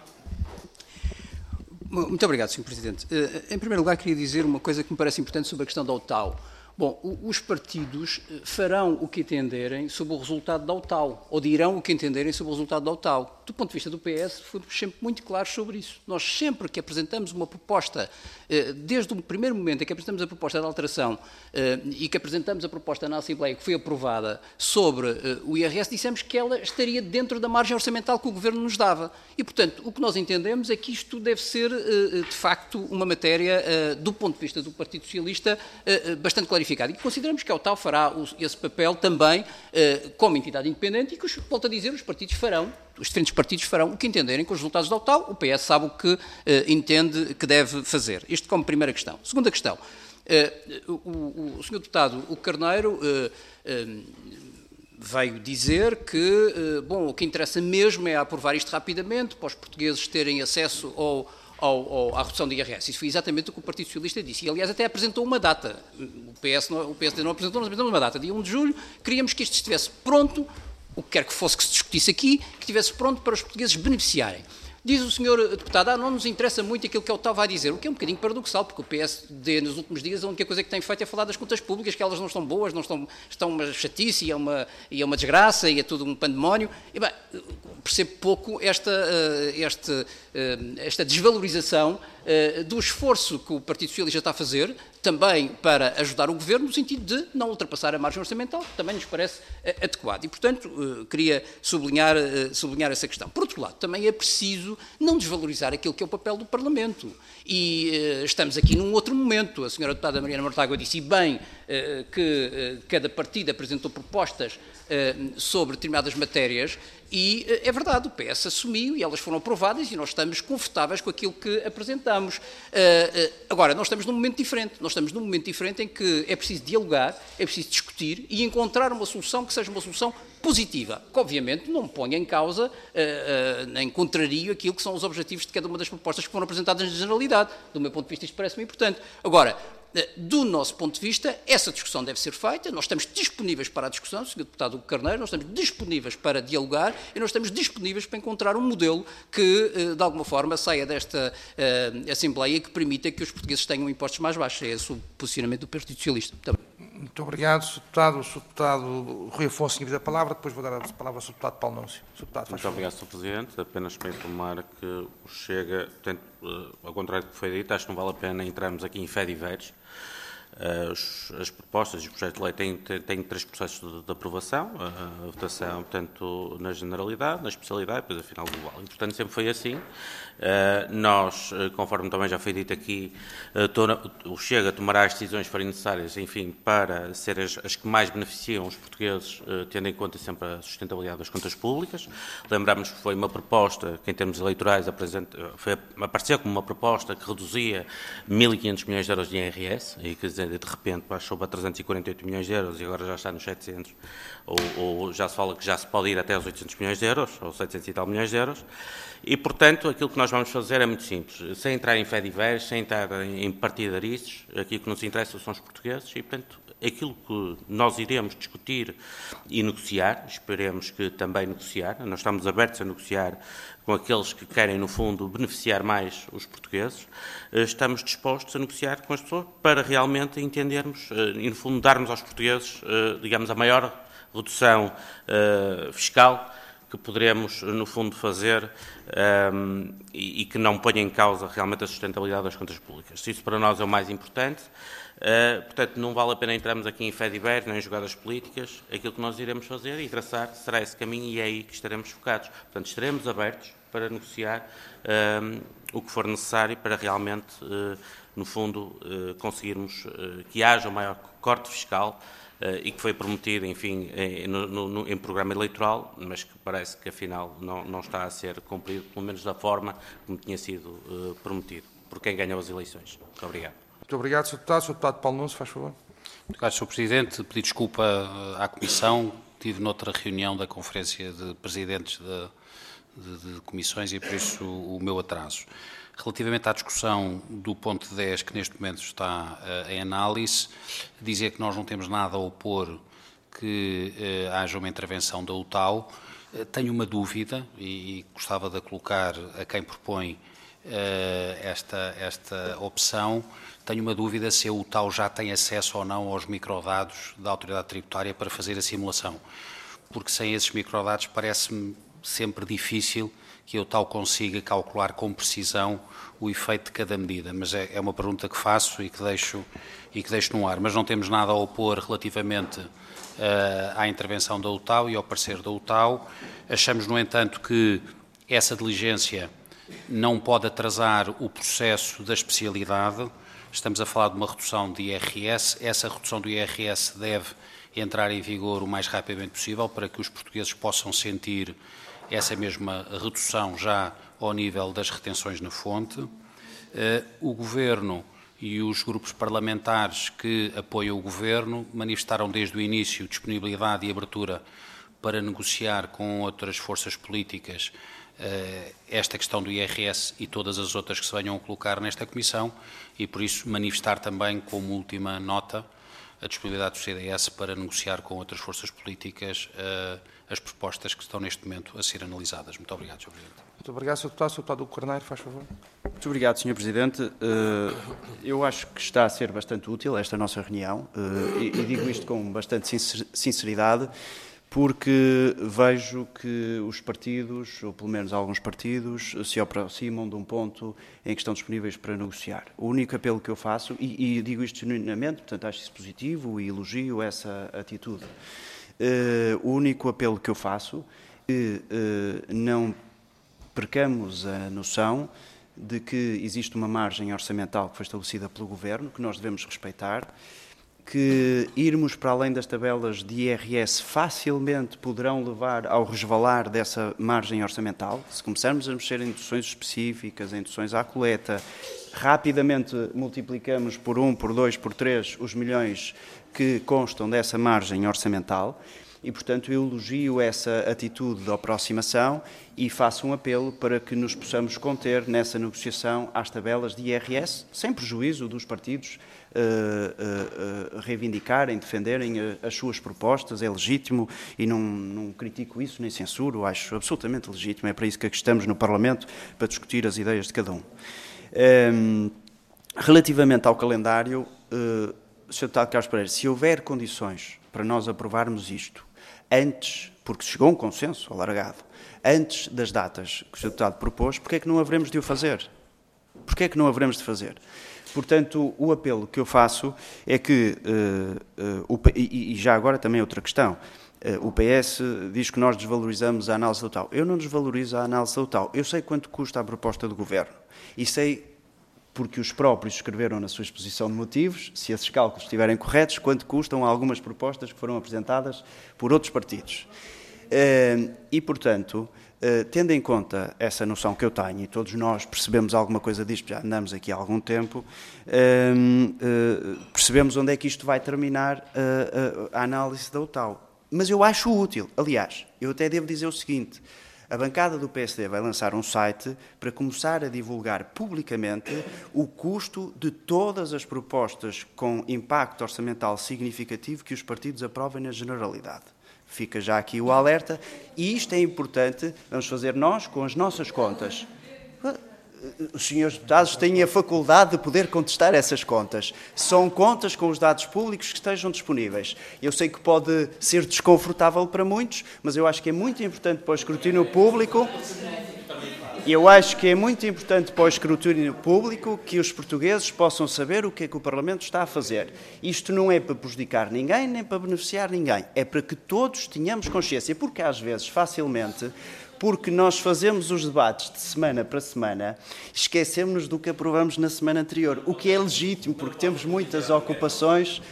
Muito obrigado, Sr. Presidente. Em primeiro lugar, queria dizer uma coisa que me parece importante sobre a questão da UTAU. Bom, os partidos farão o que entenderem sobre o resultado da UTAU, ou dirão o que entenderem sobre o resultado da UTAU. Do ponto de vista do PS, fomos sempre muito claros sobre isso. Nós sempre que apresentamos uma proposta, desde o primeiro momento em que apresentamos a proposta de alteração e que apresentamos a proposta na Assembleia que foi aprovada sobre o IRS, dissemos que ela estaria dentro da margem orçamental que o Governo nos dava. E, portanto, o que nós entendemos é que isto deve ser, de facto, uma matéria, do ponto de vista do Partido Socialista, bastante clarificada. E consideramos que a UTAU fará esse papel também como entidade independente e que, volto a dizer, os diferentes partidos farão o que entenderem com os resultados da UTAU. O PS sabe o que entende que deve fazer. Isto como primeira questão. Segunda questão. O Sr. Deputado Carneiro veio dizer que, bom, o que interessa mesmo é aprovar isto rapidamente, para os portugueses terem acesso à redução de IRS. Isso foi exatamente o que o Partido Socialista disse. E, aliás, até apresentou uma data. O PSD não apresentou, nós apresentamos uma data. Dia 1 de julho, queríamos que isto estivesse pronto, o que quer que fosse que se discutisse aqui, que estivesse pronto para os portugueses beneficiarem. Diz o Sr. Deputado, não nos interessa muito aquilo que a UTAU vai dizer, o que é um bocadinho paradoxal, porque o PSD, nos últimos dias, a única coisa que tem feito é falar das contas públicas, que elas não estão boas, estão uma chatice e é uma desgraça e é tudo um pandemónio. E, bem, percebo pouco esta desvalorização do esforço que o Partido Socialista está a fazer, também para ajudar o Governo, no sentido de não ultrapassar a margem orçamental, que também nos parece adequado. E, portanto, queria sublinhar essa questão. Por outro lado, também é preciso não desvalorizar aquilo que é o papel do Parlamento. E estamos aqui num outro momento. A senhora deputada Mariana Mortágua disse bem que cada partido apresentou propostas sobre determinadas matérias e é verdade, o PS assumiu e elas foram aprovadas e nós estamos confortáveis com aquilo que apresentamos. Agora, nós estamos num momento diferente. Nós estamos num momento diferente em que é preciso dialogar, é preciso discutir e encontrar uma solução que seja uma solução positiva, que obviamente não ponha em causa nem contrario aquilo que são os objetivos de cada uma das propostas que foram apresentadas na generalidade. Do meu ponto de vista, isto parece-me importante. Agora, do nosso ponto de vista, essa discussão deve ser feita, nós estamos disponíveis para a discussão, Sr. Deputado Carneiro, nós estamos disponíveis para dialogar e nós estamos disponíveis para encontrar um modelo que, de alguma forma, saia desta Assembleia e que permita que os portugueses tenham impostos mais baixos. É esse o posicionamento do Partido Socialista. Muito obrigado, Sr. Deputado. O Sr. Deputado Rui Afonso tinha a palavra, depois vou dar a palavra ao Sr. Deputado Paulo Núncio. Muito obrigado, Sr. Presidente. Apenas para informar que o Chega, portanto, ao contrário do que foi dito, acho que não vale a pena entrarmos aqui em fé de veres. As propostas e os projetos de lei têm 3 processos de aprovação, a votação, portanto, na generalidade, na especialidade e depois a final global. E, portanto, sempre foi assim. Nós, conforme também já foi dito aqui, o Chega tomará as decisões que forem necessárias, enfim, para ser as que mais beneficiam os portugueses, tendo em conta sempre a sustentabilidade das contas públicas. Lembramos que foi uma proposta que, em termos eleitorais, apareceu como uma proposta que reduzia 1.500 milhões de euros de IRS, e quer dizer, de repente baixou para 348 milhões de euros e agora já está nos 700, ou já se fala que já se pode ir até aos 800 milhões de euros, ou 700 e tal milhões de euros. E, portanto, aquilo que nós vamos fazer é muito simples, sem entrar em fé diversos, sem entrar em partidarices. Aquilo que nos interessa são os portugueses e, portanto, aquilo que nós iremos discutir e negociar, esperemos que também negociar, nós estamos abertos a negociar com aqueles que querem, no fundo, beneficiar mais os portugueses, estamos dispostos a negociar com as pessoas para realmente entendermos e, no fundo, darmos aos portugueses, digamos, a maior redução fiscal que poderemos, no fundo, fazer e que não ponha em causa realmente a sustentabilidade das contas públicas. Isso para nós é o mais importante. Portanto, não vale a pena entrarmos aqui em fé diversos, nem em jogadas políticas. Aquilo que nós iremos fazer e traçar será esse caminho e é aí que estaremos focados. Portanto, estaremos abertos para negociar o que for necessário para realmente, no fundo, conseguirmos que haja um maior corte fiscal e que foi prometido, enfim, em programa eleitoral, mas que parece que afinal não está a ser cumprido, pelo menos da forma como tinha sido prometido, por quem ganhou as eleições. Muito obrigado. Muito obrigado, Sr. Deputado. Sr. Deputado Paulo Nunes, faz favor. Muito obrigado, Sr. Presidente. Pedi desculpa à Comissão. Estive noutra reunião da Conferência de Presidentes de Comissões e, por isso, o meu atraso. Relativamente à discussão do ponto 10, que neste momento está em análise, dizer que nós não temos nada a opor que haja uma intervenção da UTAU. Tenho uma dúvida e gostava de colocar a quem propõe esta opção. Tenho uma dúvida se a UTAU já tem acesso ou não aos microdados da Autoridade Tributária para fazer a simulação, porque sem esses microdados parece-me sempre difícil que a UTAU consiga calcular com precisão o efeito de cada medida, mas é uma pergunta que faço e que deixo no ar. Mas não temos nada a opor relativamente à intervenção da UTAU e ao parecer da UTAU. Achamos, no entanto, que essa diligência não pode atrasar o processo da especialidade. Estamos a falar de uma redução de IRS. Essa redução do IRS deve entrar em vigor o mais rapidamente possível para que os portugueses possam sentir essa mesma redução já ao nível das retenções na fonte. O Governo e os grupos parlamentares que apoiam o Governo manifestaram desde o início disponibilidade e abertura para negociar com outras forças políticas esta questão do IRS e todas as outras que se venham a colocar nesta Comissão e, por isso, manifestar também como última nota a disponibilidade do CDS para negociar com outras forças políticas as propostas que estão neste momento a ser analisadas. Muito obrigado, Sr. Presidente. Muito obrigado, Sr. Deputado. Sr. Deputado Hugo Carneiro, faz favor. Muito obrigado, Sr. Presidente. Eu acho que está a ser bastante útil esta nossa reunião e digo isto com bastante sinceridade, porque vejo que os partidos, ou pelo menos alguns partidos, se aproximam de um ponto em que estão disponíveis para negociar. O único apelo que eu faço, e digo isto genuinamente, portanto acho isso positivo e elogio essa atitude, o único apelo que eu faço é que não percamos a noção de que existe uma margem orçamental que foi estabelecida pelo Governo, que nós devemos respeitar, que irmos para além das tabelas de IRS facilmente poderão levar ao resvalar dessa margem orçamental. Se começarmos a mexer em deduções específicas, em deduções à coleta, rapidamente multiplicamos por 1, por 2, por 3 os milhões que constam dessa margem orçamental. E, portanto, eu elogio essa atitude de aproximação e faço um apelo para que nos possamos conter nessa negociação às tabelas de IRS, sem prejuízo dos partidos reivindicarem, defenderem as suas propostas. É legítimo e não critico isso nem censuro, acho absolutamente legítimo. É para isso que aqui estamos no Parlamento, para discutir as ideias de cada um. Relativamente ao calendário, Sr. Deputado Carlos Pereira, se houver condições para nós aprovarmos isto antes, porque chegou a um consenso alargado, antes das datas que o Sr. Deputado propôs, porque é que não haveremos de o fazer? Porque é que não haveremos de fazer? Portanto, o apelo que eu faço é que, e já agora também outra questão, o PS diz que nós desvalorizamos a análise da UTAU. Eu não desvalorizo a análise da UTAU. Eu sei quanto custa a proposta do Governo e sei, porque os próprios escreveram na sua exposição de motivos, se esses cálculos estiverem corretos, quanto custam algumas propostas que foram apresentadas por outros partidos. E, portanto, tendo em conta essa noção que eu tenho, e todos nós percebemos alguma coisa disto, já andamos aqui há algum tempo, percebemos onde é que isto vai terminar a análise da UTAU. Mas eu acho útil. Aliás, eu até devo dizer o seguinte: a bancada do PSD vai lançar um site para começar a divulgar publicamente o custo de todas as propostas com impacto orçamental significativo que os partidos aprovem na generalidade. Fica já aqui o alerta, e isto é importante, vamos fazer nós com as nossas contas. Os senhores deputados têm a faculdade de poder contestar essas contas. São contas com os dados públicos que estejam disponíveis. Eu sei que pode ser desconfortável para muitos, mas eu acho que é muito importante para o escrutínio público. Eu acho que é muito importante para o escrutínio público que os portugueses possam saber o que é que o Parlamento está a fazer. Isto não é para prejudicar ninguém, nem para beneficiar ninguém. É para que todos tenhamos consciência, porque às vezes, facilmente, porque nós fazemos os debates de semana para semana, esquecemos-nos do que aprovamos na semana anterior, o que é legítimo, porque temos muitas ocupações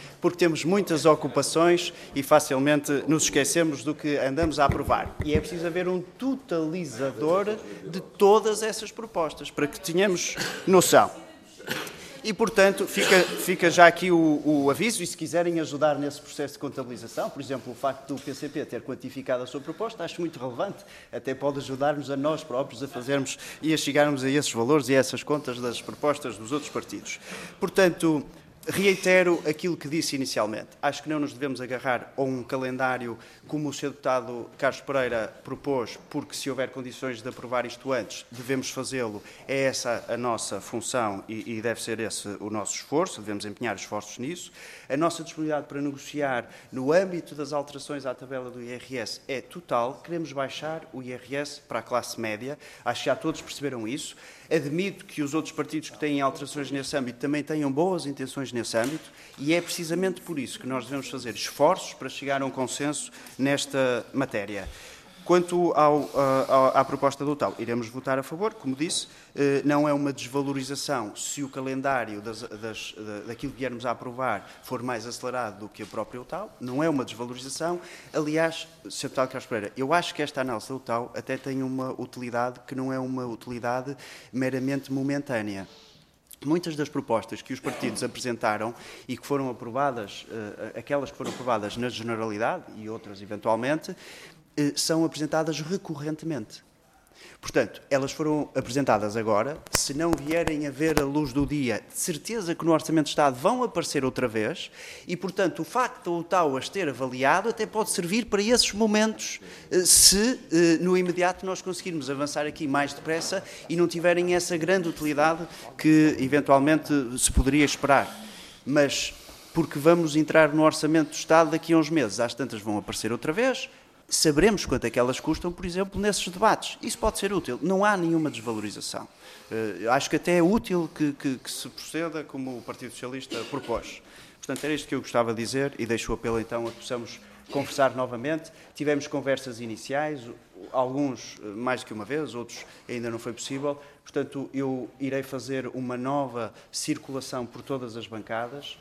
e facilmente nos esquecemos do que andamos a aprovar. E é preciso haver um totalizador de todas essas propostas, para que tenhamos noção. E, portanto, fica já aqui o aviso, e se quiserem ajudar nesse processo de contabilização, por exemplo, o facto do PCP ter quantificado a sua proposta, acho muito relevante, até pode ajudar-nos a nós próprios a fazermos e a chegarmos a esses valores e a essas contas das propostas dos outros partidos. Portanto, reitero aquilo que disse inicialmente. Acho que não nos devemos agarrar a um calendário como o Sr. Deputado Carlos Pereira propôs, porque se houver condições de aprovar isto antes, devemos fazê-lo. É essa a nossa função e deve ser esse o nosso esforço, devemos empenhar esforços nisso. A nossa disponibilidade para negociar no âmbito das alterações à tabela do IRS é total. Queremos baixar o IRS para a classe média. Acho que já todos perceberam isso. Admito que os outros partidos que têm alterações nesse âmbito também tenham boas intenções nesse âmbito e é precisamente por isso que nós devemos fazer esforços para chegar a um consenso nesta matéria. Quanto à proposta do TAU, iremos votar a favor, como disse, não é uma desvalorização se o calendário daquilo que viermos a aprovar for mais acelerado do que a própria TAU, não é uma desvalorização. Aliás, Sr. Deputado Carlos Pereira, eu acho que esta análise do TAU até tem uma utilidade que não é uma utilidade meramente momentânea. Muitas das propostas que os partidos apresentaram e que foram aprovadas, aquelas que foram aprovadas na generalidade e outras eventualmente, são apresentadas recorrentemente. Portanto, elas foram apresentadas agora, se não vierem a ver a luz do dia, de certeza que no Orçamento de Estado vão aparecer outra vez e, portanto, o facto do TAU as ter avaliado até pode servir para esses momentos, se no imediato nós conseguirmos avançar aqui mais depressa e não tiverem essa grande utilidade que eventualmente se poderia esperar. Mas, porque vamos entrar no Orçamento do Estado daqui a uns meses, às tantas vão aparecer outra vez, saberemos quanto é que elas custam, por exemplo, nesses debates. Isso pode ser útil. Não há nenhuma desvalorização. Acho que até é útil que se proceda como o Partido Socialista propôs. Portanto, era isto que eu gostava de dizer e deixo o apelo então a que possamos conversar novamente. Tivemos conversas iniciais, alguns mais do que uma vez, outros ainda não foi possível. Portanto, eu irei fazer uma nova circulação por todas as bancadas,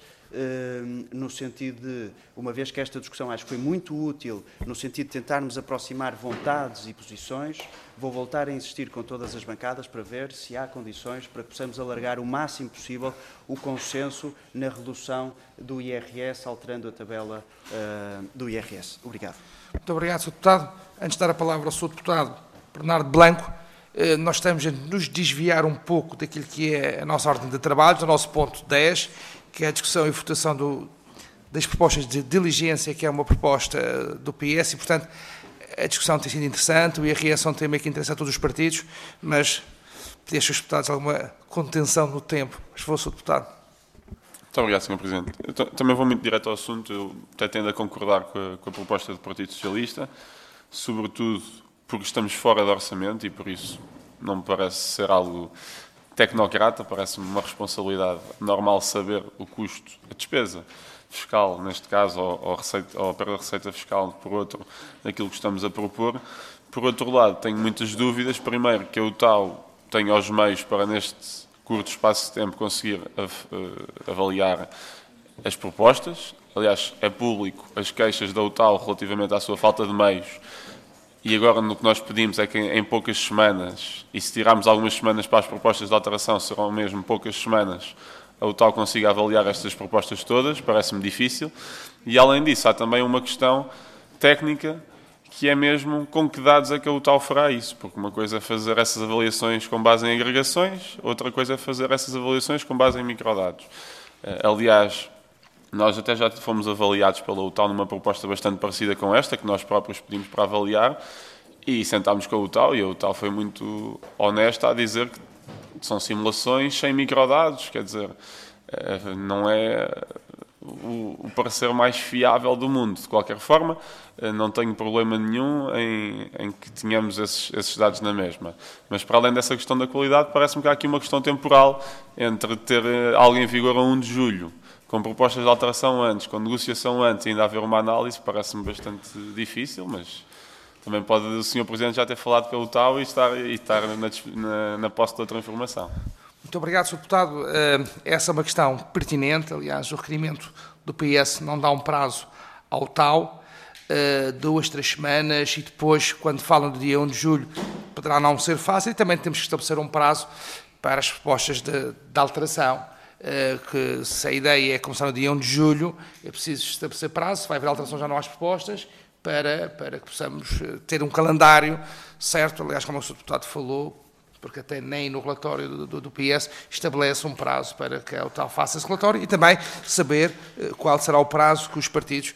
no sentido de, uma vez que esta discussão acho que foi muito útil, no sentido de tentarmos aproximar vontades e posições, vou voltar a insistir com todas as bancadas para ver se há condições para que possamos alargar o máximo possível o consenso na redução do IRS, alterando a tabela do IRS. Obrigado. Muito obrigado, Sr. Deputado. Antes de dar a palavra ao Sr. Deputado Bernardo Blanco, nós estamos a nos desviar um pouco daquilo que é a nossa ordem de trabalho, do nosso ponto 10, que é a discussão e votação das propostas de diligência, que é uma proposta do PS, e, portanto, a discussão tem sido interessante, o IRS é um tema que interessa a todos os partidos, mas pedir aos seus deputados alguma contenção no tempo. Mas for, Sr. Deputado. Muito obrigado, Sr. Presidente. Eu também vou muito direto ao assunto, eu até tendo a concordar com a proposta do Partido Socialista, sobretudo porque estamos fora do orçamento e por isso não me parece ser algo tecnocrata, parece-me uma responsabilidade normal saber o custo, a despesa fiscal, neste caso, ou a perda de receita fiscal, por outro, daquilo que estamos a propor. Por outro lado, tenho muitas dúvidas. Primeiro, que o TAU tenha os meios para, neste curto espaço de tempo, conseguir avaliar as propostas. Aliás, é público as queixas da UTAU relativamente à sua falta de meios. E agora no que nós pedimos é que em poucas semanas, e se tirarmos algumas semanas para as propostas de alteração, serão mesmo poucas semanas, a UTAU consiga avaliar estas propostas todas, parece-me difícil. E além disso, há também uma questão técnica, que é mesmo com que dados é que a UTAU fará isso, porque uma coisa é fazer essas avaliações com base em agregações, outra coisa é fazer essas avaliações com base em microdados. Aliás, nós até já fomos avaliados pela UTAU numa proposta bastante parecida com esta, que nós próprios pedimos para avaliar, e sentámos com a UTAU, e a UTAU foi muito honesta a dizer que são simulações sem microdados, quer dizer, não é o parecer mais fiável do mundo. De qualquer forma, não tenho problema nenhum em que tenhamos esses dados na mesma. Mas, para além dessa questão da qualidade, parece-me que há aqui uma questão temporal entre ter algo em vigor a 1 de julho, com propostas de alteração antes, com negociação antes, e ainda haver uma análise, parece-me bastante difícil, mas também pode o Sr. Presidente já ter falado pelo tal e estar na posse de outra informação. Muito obrigado, Sr. Deputado. Essa é uma questão pertinente. Aliás, o requerimento do PS não dá um prazo ao tal, 2, 3 semanas, e depois, quando falam do dia 1 de julho, poderá não ser fácil, e também temos que estabelecer um prazo para as propostas de alteração, que se a ideia é começar no dia 1 de julho, é preciso estabelecer prazo, se vai haver alteração já não há as propostas, para que possamos ter um calendário certo. Aliás, como o Sr. Deputado falou, porque até nem no relatório do PS estabelece um prazo para que o tal faça esse relatório, e também saber qual será o prazo que os partidos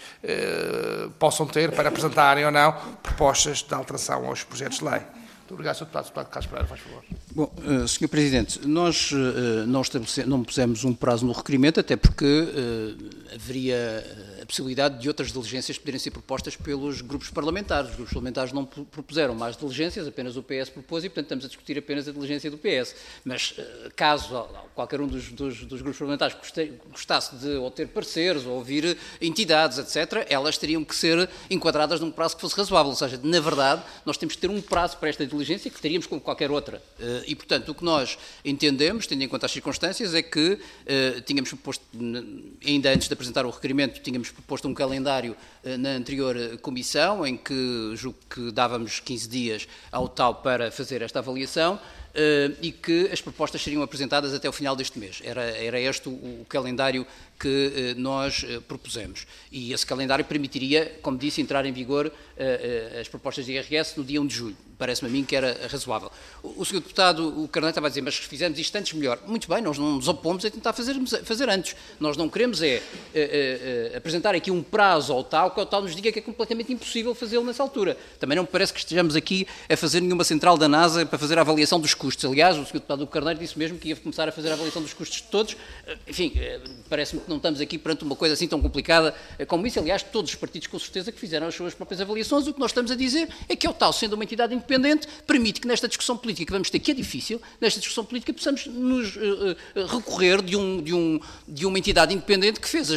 possam ter para apresentarem ou não propostas de alteração aos projetos de lei. Muito obrigado, Sr. Deputado. Deputado Carlos Pereira, faz favor. Bom, Sr. Presidente, nós não pusemos um prazo no requerimento, até porque haveria a possibilidade de outras diligências poderem ser propostas pelos grupos parlamentares. Os grupos parlamentares não propuseram mais diligências, apenas o PS propôs, e, portanto, estamos a discutir apenas a diligência do PS. Mas, caso qualquer um dos grupos parlamentares gostasse de ou ter pareceres, ou ouvir entidades, etc., elas teriam que ser enquadradas num prazo que fosse razoável. Ou seja, na verdade, nós temos que ter um prazo para esta diligência que teríamos como qualquer outra. E, portanto, o que nós entendemos, tendo em conta as circunstâncias, é que tínhamos proposto, ainda antes de apresentar o requerimento, tínhamos proposto um calendário na anterior comissão, em que julgo que dávamos 15 dias ao tal para fazer esta avaliação, e que as propostas seriam apresentadas até o final deste mês. Era este o calendário que nós propusemos. E esse calendário permitiria, como disse, entrar em vigor as propostas de IRS no dia 1 de julho. Parece-me a mim que era razoável. O Sr. Deputado, o Carneiro, estava a dizer, mas se fizermos isto antes, melhor. Muito bem, nós não nos opomos a tentar fazer antes. Nós não queremos apresentar aqui um prazo ao tal, que o tal nos diga que é completamente impossível fazê-lo nessa altura. Também não me parece que estejamos aqui a fazer nenhuma central da NASA para fazer a avaliação dos custos. Aliás, o Sr. Deputado Carneiro disse mesmo que ia começar a fazer a avaliação dos custos de todos. Enfim, parece-me que não estamos aqui perante uma coisa assim tão complicada como isso. Aliás, todos os partidos, com certeza, que fizeram as suas próprias avaliações. O que nós estamos a dizer é que o tal, sendo uma entidade independente, permite que nesta discussão política que vamos ter, que é difícil, nesta discussão política possamos nos recorrer de uma entidade independente que fez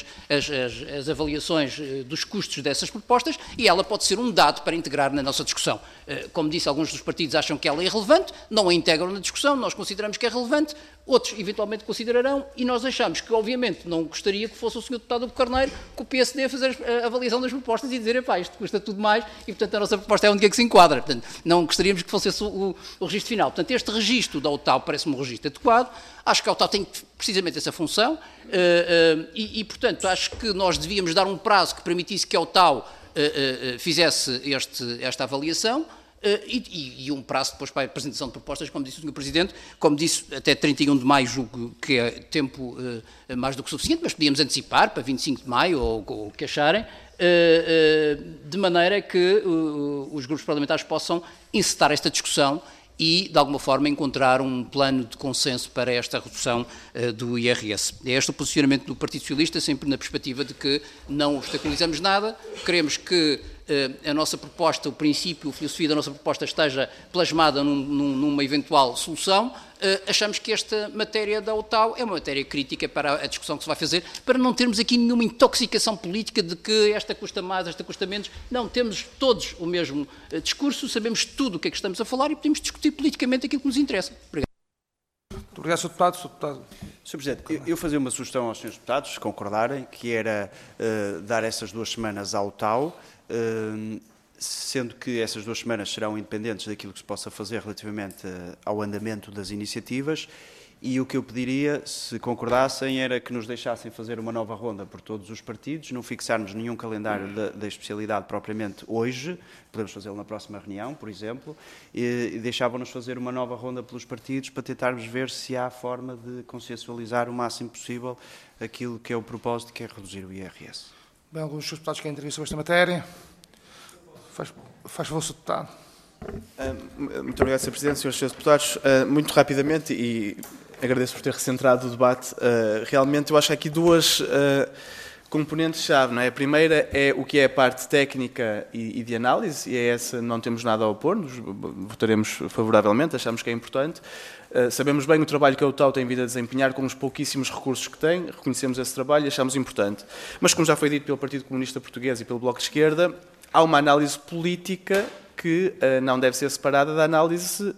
as avaliações dos custos dessas propostas, e ela pode ser um dado para integrar na nossa discussão. Como disse, alguns dos partidos acham que ela é irrelevante, não a integram na discussão, nós consideramos que é relevante, outros eventualmente considerarão, e nós achamos que, obviamente, não gostaria que fosse o Sr. Deputado Carneiro, com o PSD, a fazer a avaliação das propostas e dizer, epá, isto custa tudo mais, e, portanto, a nossa proposta é onde é que se enquadra. Portanto, não gostaríamos que fosse esse o registro final. Portanto, este registro da OTAU parece-me um registro adequado. Acho que a OTAU tem precisamente essa função, e, portanto, acho que nós devíamos dar um prazo que permitisse que a OTAU fizesse esta avaliação, e um prazo depois para a apresentação de propostas, como disse o Sr. Presidente, como disse, até 31 de maio, julgo que é tempo mais do que suficiente, mas podíamos antecipar para 25 de maio, ou o que acharem, de maneira que os grupos parlamentares possam encetar esta discussão e, de alguma forma, encontrar um plano de consenso para esta redução do IRS. É este o posicionamento do Partido Socialista, sempre na perspectiva de que não obstaculizamos nada, queremos que a nossa proposta, o princípio, a filosofia da nossa proposta esteja plasmada numa eventual solução. Achamos que esta matéria da OTAU é uma matéria crítica para a discussão que se vai fazer, para não termos aqui nenhuma intoxicação política de que esta custa mais, esta custa menos. Não, temos todos o mesmo discurso, sabemos tudo o que é que estamos a falar e podemos discutir politicamente aquilo que nos interessa. Obrigado. Muito obrigado, Sr. Deputado. Sr. Deputado. Sr. Presidente, eu fazia uma sugestão aos Srs. Deputados, se concordarem, que era dar essas 2 semanas ao OTAU, sendo que essas 2 semanas serão independentes daquilo que se possa fazer relativamente ao andamento das iniciativas, e o que eu pediria, se concordassem, era que nos deixassem fazer uma nova ronda por todos os partidos, não fixarmos nenhum calendário da especialidade propriamente hoje, podemos fazê-lo na próxima reunião, por exemplo, e deixavam-nos fazer uma nova ronda pelos partidos para tentarmos ver se há forma de consensualizar o máximo possível aquilo que é o propósito, que é reduzir o IRS. Bem, alguns dos deputados querem intervir sobre esta matéria. Faz favor, Sr. Deputado. Muito obrigado, Sr. Presidente, Srs. Deputados. Muito rapidamente, e agradeço por ter recentrado o debate, realmente eu acho que há aqui 2 componentes-chave, não é? A primeira é o que é a parte técnica e de análise, e é essa, não temos nada a opor, votaremos favoravelmente, achamos que é importante. Sabemos bem o trabalho que a OTAU tem vindo a desempenhar com os pouquíssimos recursos que tem, reconhecemos esse trabalho e achamos importante. Mas, como já foi dito pelo Partido Comunista Português e pelo Bloco de Esquerda, há uma análise política que não deve ser separada da análise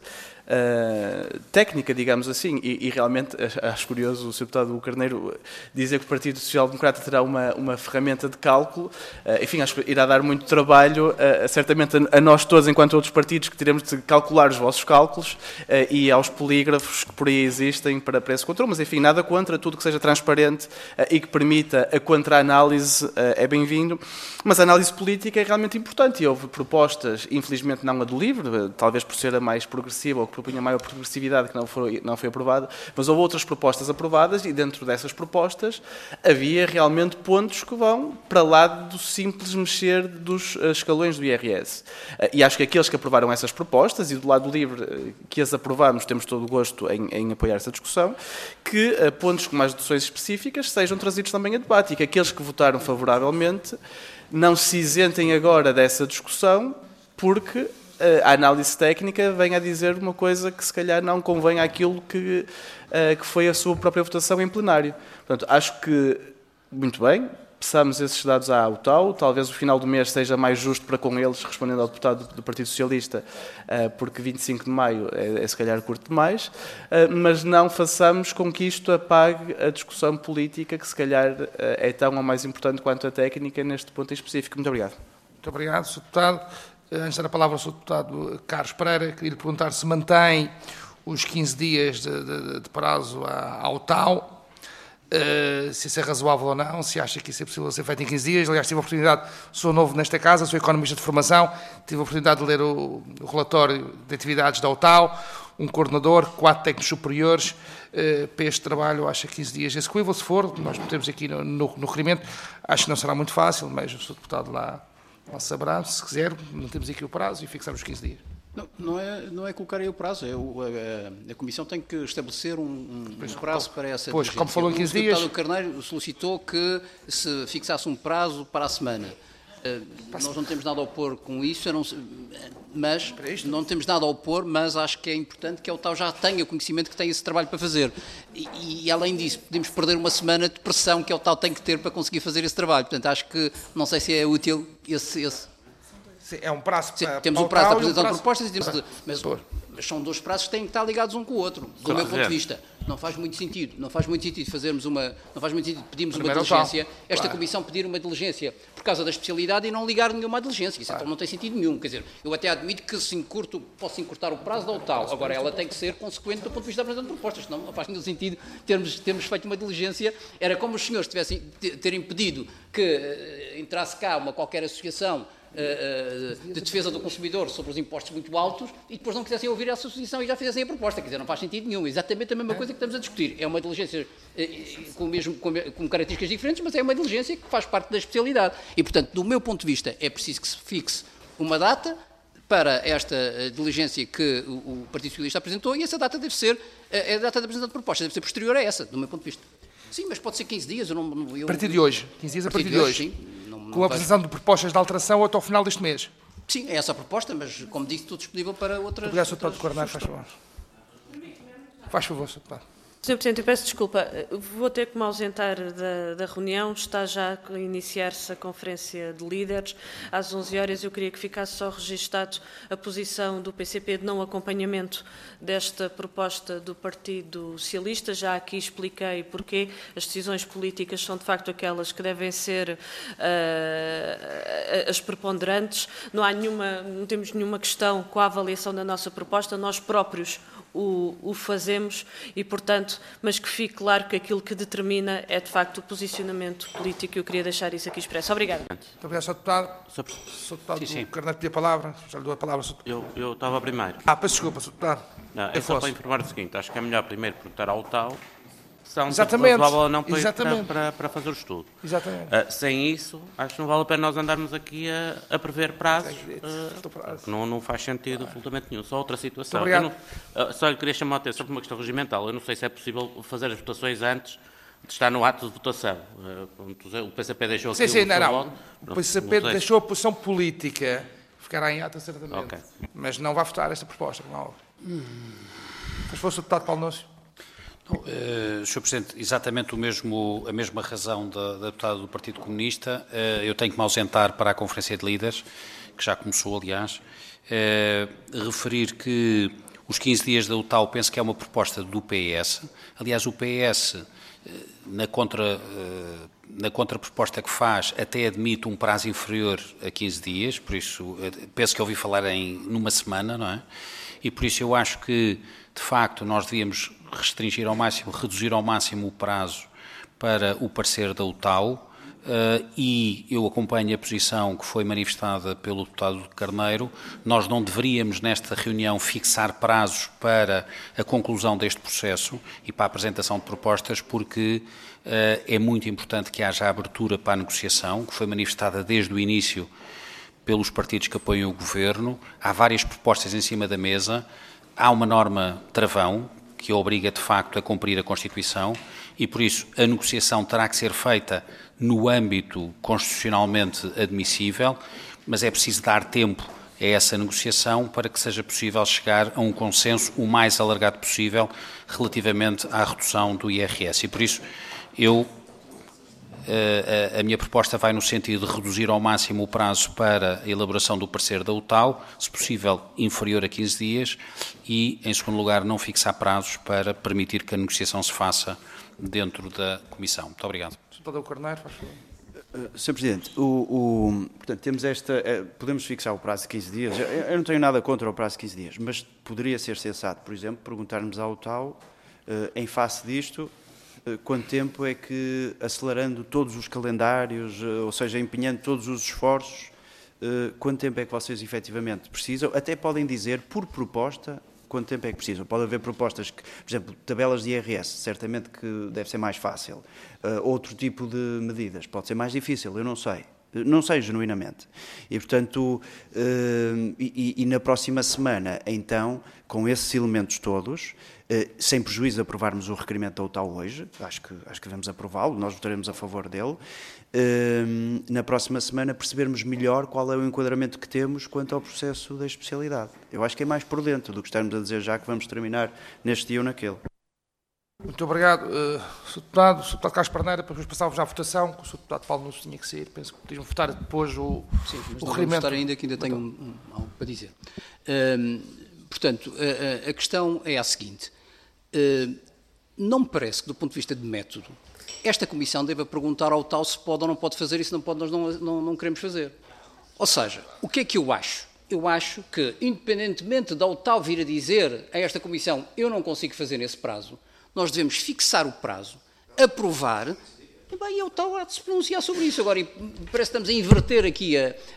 técnica, digamos assim, e realmente acho curioso o Sr. Deputado Carneiro dizer que o Partido Social Democrata terá uma ferramenta de cálculo, enfim, acho que irá dar muito trabalho, certamente a nós todos, enquanto outros partidos, que teremos de calcular os vossos cálculos e aos polígrafos que por aí existem para esse controle, mas enfim, nada contra, tudo que seja transparente e que permita a contra-análise é bem-vindo, mas a análise política é realmente importante e houve propostas, infelizmente não a do LIVRE, talvez por ser a mais progressiva ou que propunha maior progressividade que não foi aprovada, mas houve outras propostas aprovadas e dentro dessas propostas havia realmente pontos que vão para lá do simples mexer dos escalões do IRS. E acho que aqueles que aprovaram essas propostas e do lado livre que as aprovamos, temos todo o gosto em apoiar essa discussão, que pontos com mais deduções específicas sejam trazidos também a debate e que aqueles que votaram favoravelmente não se isentem agora dessa discussão porque a análise técnica vem a dizer uma coisa que se calhar não convém àquilo que foi a sua própria votação em plenário. Portanto, acho que, muito bem, peçamos esses dados à AUTAU, talvez o final do mês seja mais justo para com eles, respondendo ao deputado do Partido Socialista, porque 25 de maio é se calhar curto demais, mas não façamos com que isto apague a discussão política, que se calhar é tão ou mais importante quanto a técnica neste ponto em específico. Muito obrigado. Muito obrigado, Sr. Deputado. Antes de dar a palavra ao Sr. Deputado Carlos Pereira, queria lhe perguntar se mantém os 15 dias de prazo ao TAU, se isso é razoável ou não, se acha que isso é possível ser feito em 15 dias. Aliás, tive a oportunidade, sou novo nesta casa, sou economista de formação, tive a oportunidade de ler o relatório de atividades da OTAU, um coordenador, 4 técnicos superiores, para este trabalho, acho que 15 dias é execuível. Se for, nós metemos aqui no requerimento, acho que não será muito fácil, mas o Sr. Deputado lá saberá, se quiser, mantemos aqui o prazo e fixamos os 15 dias. Não é colocar aí o prazo, a Comissão tem que estabelecer um prazo para essa diligência. Pois, como falou em 15 dias... O Deputado Carneiro solicitou que se fixasse um prazo para a semana. Nós não temos nada a opor com isso, mas acho que é importante que a OTAU já tenha conhecimento que tem esse trabalho para fazer. E além disso, podemos perder uma semana de pressão que a OTAU tem que ter para conseguir fazer esse trabalho. Portanto, acho que, não sei se é útil esse... Sim, é um prazo para... Temos um prazo de apresentação de propostas, mas são dois prazos que têm que estar ligados um com o outro, do meu ponto de vista. Não faz muito sentido pedirmos uma diligência, esta Comissão pedir uma diligência por causa da especialidade e não ligar nenhuma diligência. Isso então não tem sentido nenhum. Quer dizer, eu até admito que posso encurtar o prazo da OTAU, agora ela tem que ser consequente do ponto de vista da apresentação de propostas, senão não faz nenhum sentido termos feito uma diligência. Era como os senhores terem pedido que entrasse cá qualquer associação de defesa do consumidor sobre os impostos muito altos e depois não quisessem ouvir essa associação e já fizessem a proposta. Quer dizer, não faz sentido nenhum. Exatamente a mesma coisa que estamos a discutir. É uma diligência com características diferentes, mas é uma diligência que faz parte da especialidade. E, portanto, do meu ponto de vista, é preciso que se fixe uma data para esta diligência que o Partido Socialista apresentou e essa data deve ser, a data da apresentação de propostas deve ser posterior a essa, do meu ponto de vista. Sim, mas pode ser 15 dias. A partir de hoje. 15 dias a partir de hoje. Sim. Com a apresentação de propostas de alteração até ao final deste mês. Sim, é essa a proposta, mas, como disse, estou disponível para outras... Obrigado, Sr. Deputado Carneiro, faz favor. Faz favor, Sr. Deputado. Sr. Presidente, eu peço desculpa, vou ter que me ausentar da reunião, está já a iniciar-se a conferência de líderes, às 11 horas eu queria que ficasse só registado a posição do PCP de não acompanhamento desta proposta do Partido Socialista, já aqui expliquei porquê, as decisões políticas são de facto aquelas que devem ser as preponderantes, não temos nenhuma questão com a avaliação da nossa proposta, nós próprios o fazemos e, portanto, mas que fique claro que aquilo que determina é, de facto, o posicionamento político. Eu queria deixar isso aqui expresso. Obrigada. Muito obrigado, Sr. Deputado. Sr. Deputado Carneiro pedia a palavra. Já lhe dou a palavra, Sr. Deputado. Eu estava primeiro. Peço desculpa, Sr. Deputado. Não, é só para informar o seguinte, acho que é melhor primeiro perguntar ao TAU são exatamente, razoável ou não para fazer o estudo. Exatamente. Sem isso, acho que não vale a pena nós andarmos aqui a prever prazos, não faz sentido absolutamente nenhum. Só outra situação. Só lhe queria chamar a atenção para uma questão regimental. Eu não sei se é possível fazer as votações antes de estar no ato de votação. O PCP deixou aqui o PCP deixou a posição política. Ficará em ata, certamente. Okay. Mas não vai votar esta proposta, como é óbvio. Mas fosse o deputado Paulo Núcio. Sr. Presidente, exatamente a mesma razão da deputada do Partido Comunista. Eu tenho que me ausentar para a Conferência de Líderes, que já começou, aliás. Referir que os 15 dias da UTAU penso que é uma proposta do PS. Aliás, o PS, na contraproposta que faz, até admite um prazo inferior a 15 dias, por isso penso que ouvi falar numa semana, não é? E por isso eu acho que, de facto, nós devíamos restringir ao máximo, reduzir ao máximo o prazo para o parecer da UTAU, e eu acompanho a posição que foi manifestada pelo deputado Carneiro. Nós não deveríamos, nesta reunião, fixar prazos para a conclusão deste processo e para a apresentação de propostas, porque é muito importante que haja abertura para a negociação, que foi manifestada desde o início pelos partidos que apoiam o Governo. Há várias propostas em cima da mesa, há uma norma travão que obriga, de facto, a cumprir a Constituição e, por isso, a negociação terá que ser feita no âmbito constitucionalmente admissível, mas é preciso dar tempo a essa negociação para que seja possível chegar a um consenso o mais alargado possível relativamente à redução do IRS. E, por isso, a minha proposta vai no sentido de reduzir ao máximo o prazo para a elaboração do parecer da UTAU, se possível inferior a 15 dias, e, em segundo lugar, não fixar prazos para permitir que a negociação se faça dentro da Comissão. Muito obrigado. Deputado Carneiro, faz favor. Sr. Presidente, portanto, temos podemos fixar o prazo de 15 dias. Eu não tenho nada contra o prazo de 15 dias, mas poderia ser sensato, por exemplo, perguntarmos à UTAU, em face disto, quanto tempo é que, acelerando todos os calendários, ou seja, empenhando todos os esforços, quanto tempo é que vocês efetivamente precisam? Até podem dizer, por proposta, quanto tempo é que precisam. Pode haver propostas que, por exemplo, tabelas de IRS, certamente que deve ser mais fácil. Outro tipo de medidas pode ser mais difícil, eu não sei. Não sei, genuinamente. E, portanto, na próxima semana, então, com esses elementos todos, sem prejuízo de aprovarmos o requerimento da UTAU hoje, acho que devemos aprová-lo, nós votaremos a favor dele, na próxima semana percebermos melhor qual é o enquadramento que temos quanto ao processo da especialidade. Eu acho que é mais prudente do que estarmos a dizer já que vamos terminar neste dia ou naquele. Muito obrigado, Sr. Deputado. Sr. Deputado Carlos Parneira, depois passávamos à votação, que o Sr. Deputado Paulo Nunes tinha que sair. Penso que podiam votar depois o requerimento. Vamos votar ainda, que ainda tenho algo para dizer. Portanto, a questão é a seguinte. Não me parece que, do ponto de vista de método, esta Comissão deva perguntar ao tal se pode ou não pode fazer, e se não pode, nós não queremos fazer. Ou seja, o que é que eu acho? Eu acho que, independentemente da OTAU vir a dizer a esta Comissão eu não consigo fazer nesse prazo, nós devemos fixar o prazo, aprovar, e bem, a OTAU há de se pronunciar sobre isso. Agora, parece que estamos a inverter aqui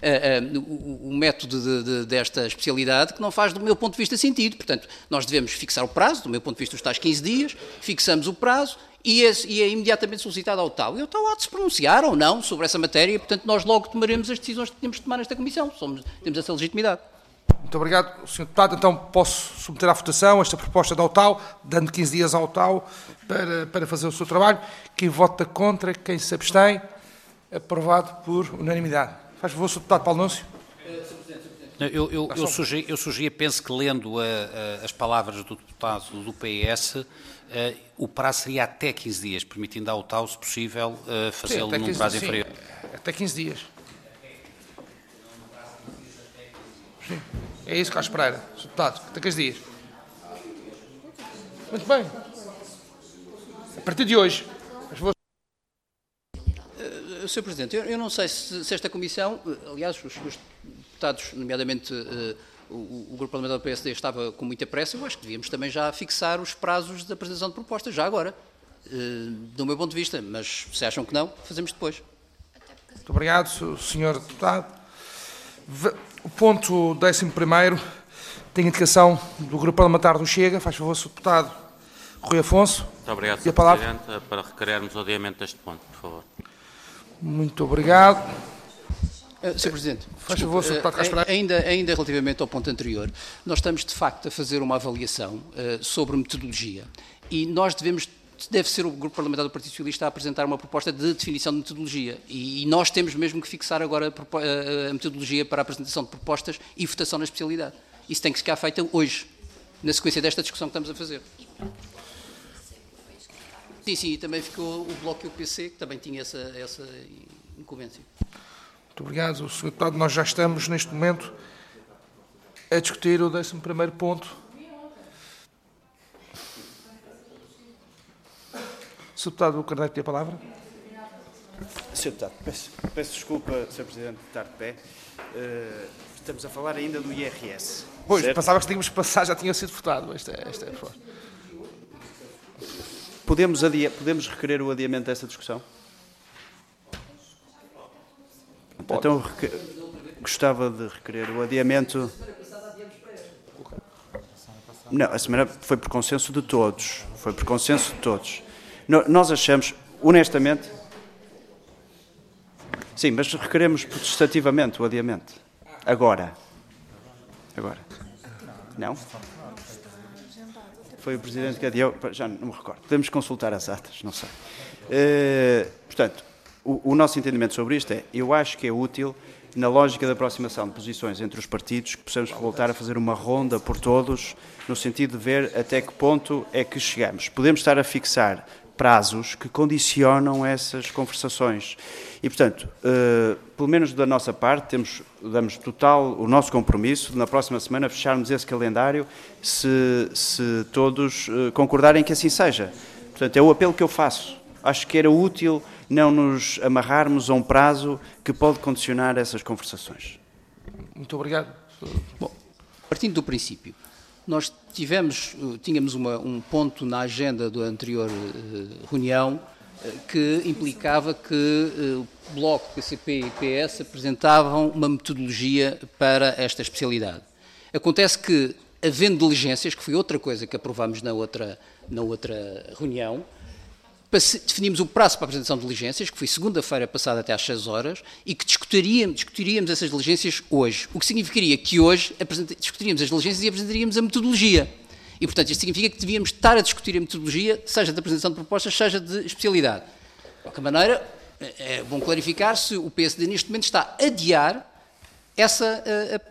o método desta especialidade, que não faz, do meu ponto de vista, sentido. Portanto, nós devemos fixar o prazo, do meu ponto de vista, os tais 15 dias, fixamos o prazo e é imediatamente solicitado à OTAU. E a OTAU há de se pronunciar ou não sobre essa matéria, e, portanto, nós logo tomaremos as decisões que temos de tomar nesta Comissão. Temos essa legitimidade. Muito obrigado, Sr. Deputado. Então posso submeter à votação esta proposta da OTAU, dando 15 dias à OTAU para fazer o seu trabalho. Quem vota contra, quem se abstém, aprovado por unanimidade. Faz favor, Sr. Deputado Paulo Núncio. Eu sugeria, penso que lendo as palavras do deputado do PS, o prazo seria até 15 dias, permitindo à OTAU, se possível, fazê-lo num prazo inferior. Até 15 dias. Sim. É isso, Carlos Pereira, Sr. Deputado, até 15 dias. Muito bem. A partir de hoje. Sr. Presidente, eu não sei se esta Comissão, aliás, os deputados, nomeadamente o Grupo Parlamentar do PSD, estava com muita pressa. Eu acho que devíamos também já fixar os prazos da apresentação de propostas, já agora, do meu ponto de vista, mas se acham que não, fazemos depois. Muito obrigado, Sr. Deputado. O ponto 11º tem indicação do Grupo Parlamentar do Chega. Faz favor, Sr. Deputado Rui Afonso. Muito obrigado, Sr. Presidente, para requerermos o adiamento deste ponto, por favor. Muito obrigado. Sr. Presidente, faz favor, Sr. Deputado Carlos Pereira. Ainda relativamente ao ponto anterior, nós estamos de facto a fazer uma avaliação sobre metodologia e nós deve ser o Grupo Parlamentar do Partido Socialista a apresentar uma proposta de definição de metodologia e nós temos mesmo que fixar agora a metodologia para a apresentação de propostas e votação na especialidade. Isso tem que ficar feito hoje, na sequência desta discussão que estamos a fazer. Sim, e também ficou o Bloco e o PC, que também tinha essa incumbência. Muito obrigado, Sr. Deputado. Nós já estamos, neste momento, a discutir o 11º ponto. Sr. Deputado Carneiro, tem a palavra. Sr. Deputado, peço desculpa, Sr. Presidente, de estar de pé. Estamos a falar ainda do IRS. Pois, certo? pensava que tínhamos que passar, já tinha sido votado esta proposta. Podemos requerer o adiamento desta discussão? Pode. Então, gostava de requerer o adiamento... Não, a semana foi por consenso de todos. Foi por consenso de todos. Nós achamos, honestamente... Sim, mas requeremos protestativamente o adiamento. Agora. Não? Foi o Presidente que adiou, já não me recordo. Podemos consultar as atas, não sei. Portanto, o nosso entendimento sobre isto é, eu acho que é útil, na lógica da aproximação de posições entre os partidos, que possamos voltar a fazer uma ronda por todos, no sentido de ver até que ponto é que chegamos. Podemos estar a fixar prazos que condicionam essas conversações. E, portanto, pelo menos da nossa parte, damos total o nosso compromisso de, na próxima semana, fecharmos esse calendário, se todos concordarem que assim seja. Portanto, é o apelo que eu faço. Acho que era útil não nos amarrarmos a um prazo que pode condicionar essas conversações. Muito obrigado. Bom, partindo do princípio, nós tínhamos um ponto na agenda da anterior reunião que implicava que o Bloco, PCP e PS apresentavam uma metodologia para esta especialidade. Acontece que, havendo diligências, que foi outra coisa que aprovámos na outra reunião, definimos o prazo para a apresentação de diligências, que foi segunda-feira passada até às 6 horas, e que discutiríamos essas diligências hoje. O que significaria que hoje discutiríamos as diligências e apresentaríamos a metodologia. E, portanto, isto significa que devíamos estar a discutir a metodologia, seja de apresentação de propostas, seja de especialidade. De qualquer maneira, é bom clarificar se o PSD neste momento está a adiar essa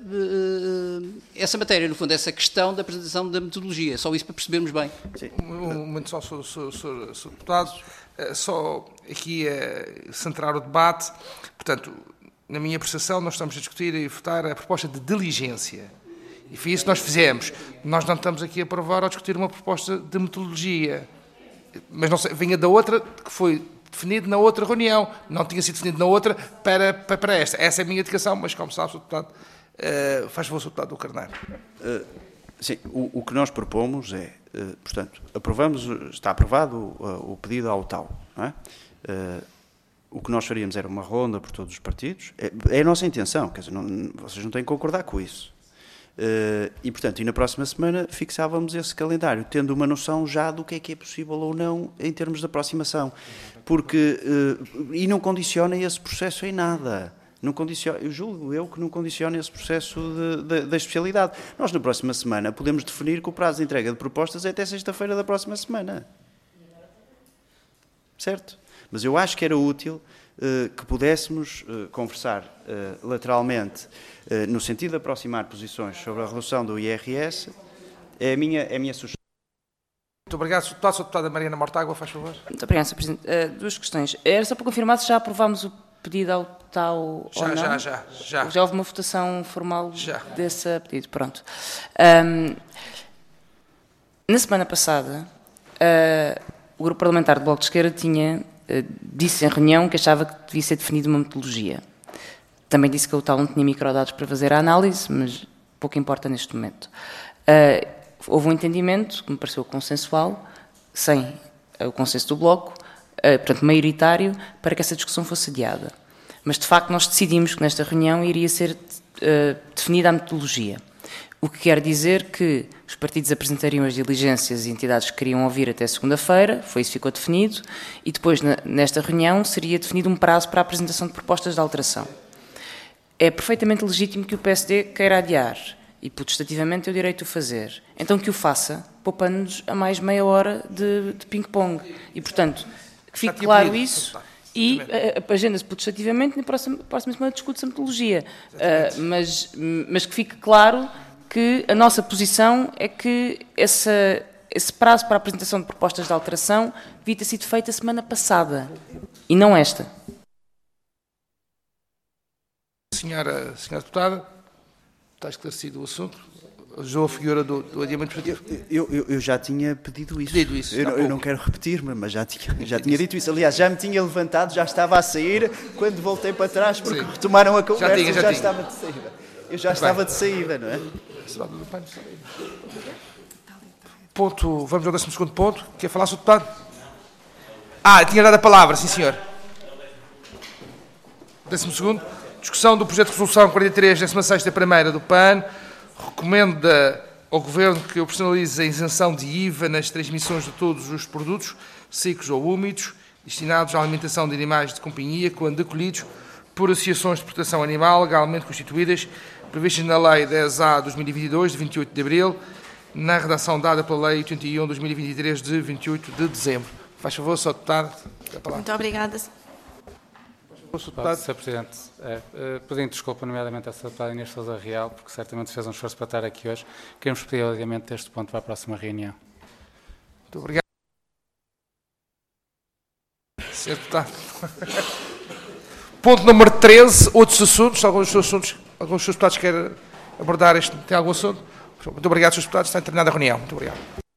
matéria, no fundo, essa questão da apresentação da metodologia. Só isso para percebermos bem. Sim. Um momento só, Sr. Deputado, só aqui a centrar o debate. Portanto, na minha apreciação, nós estamos a discutir e votar a proposta de diligência. E foi isso que nós fizemos. Nós não estamos aqui a aprovar ou a discutir uma proposta de metodologia. Mas não sei, vinha da outra, que foi definido na outra reunião. Não tinha sido definido na outra para esta. Essa é a minha indicação, mas como sabe, Sr. Deputado, faz favor, Sr. Deputado do Carneiro. Sim, o que nós propomos é, portanto, está aprovado o pedido ao tal, não é? O que nós faríamos era uma ronda por todos os partidos. É a nossa intenção, quer dizer, vocês não têm que concordar com isso. E, portanto, na próxima semana fixávamos esse calendário, tendo uma noção já do que é possível ou não em termos de aproximação. Porque, e não condiciona esse processo em nada. Não condiciona, eu julgo que não condiciona esse processo da especialidade. Nós, na próxima semana, podemos definir que o prazo de entrega de propostas é até sexta-feira da próxima semana. Certo? Mas eu acho que era útil que pudéssemos conversar lateralmente no sentido de aproximar posições sobre a redução do IRS. É a minha sugestão. Muito obrigado, Sr. Deputado. Sr. Deputada Mariana Mortágua, faz favor. Muito obrigado, Sr. Presidente. Duas questões. Era só para confirmar se já aprovámos o pedido ao tal ou não? Já. Já houve uma votação formal desse pedido. Pronto. Na semana passada, o Grupo Parlamentar do Bloco de Esquerda disse em reunião que achava que devia ser definida uma metodologia. Também disse que o tal não tinha microdados para fazer a análise, mas pouco importa neste momento. Houve um entendimento, que me pareceu consensual, sem o consenso do Bloco, portanto, maioritário, para que essa discussão fosse adiada. Mas, de facto, nós decidimos que nesta reunião iria ser definida a metodologia. O que quer dizer que os partidos apresentariam as diligências e entidades que queriam ouvir até segunda-feira, foi isso que ficou definido, e depois, nesta reunião, seria definido um prazo para a apresentação de propostas de alteração. É perfeitamente legítimo que o PSD queira adiar, e potestativamente tem o direito de o fazer. Então que o faça, poupando-nos a mais meia hora de ping-pong. E, portanto, que fique claro isso, e agenda-se potestativamente, na próxima semana discute-se a metodologia. Mas que fique claro que a nossa posição é que esse prazo para a apresentação de propostas de alteração devia ter sido feito a semana passada e não esta. Senhora deputada, está esclarecido o assunto. Usou a figura do adiamento preventivo. Eu já tinha pedido isso. Eu não quero repetir-me, mas já tinha dito isso. Aliás, já me tinha levantado, já estava a sair, quando voltei para trás, porque retomaram a conversa, eu já estava de saída. Eu já estava de saída, não é? Ponto, vamos ao 12º ponto. Quer falar, Sr. Deputado? Tinha dado a palavra, sim, senhor. 12º. Discussão do projeto de resolução 43, 16ª do PAN. Recomenda ao Governo que operacionalize a isenção de IVA nas transmissões de todos os produtos, secos ou úmidos, destinados à alimentação de animais de companhia, quando acolhidos por associações de proteção animal legalmente constituídas, previstas na Lei 10A/2022, de 28 de abril, na redação dada pela Lei 81/2023, de 28 de dezembro. Faz favor, Sr. Deputado. Muito obrigada. Sr. Presidente, pedindo desculpa, nomeadamente à Sra. Deputada Inês Sousa Real, porque certamente fez um esforço para estar aqui hoje. Queremos pedir o adiamento deste ponto para a próxima reunião. Muito obrigado. Sr. Deputado. Ponto número 13, outros assuntos. Alguns dos seus deputados querem abordar este. Tem algum assunto? Muito obrigado, Srs. Deputados. Está terminada a reunião. Muito obrigado.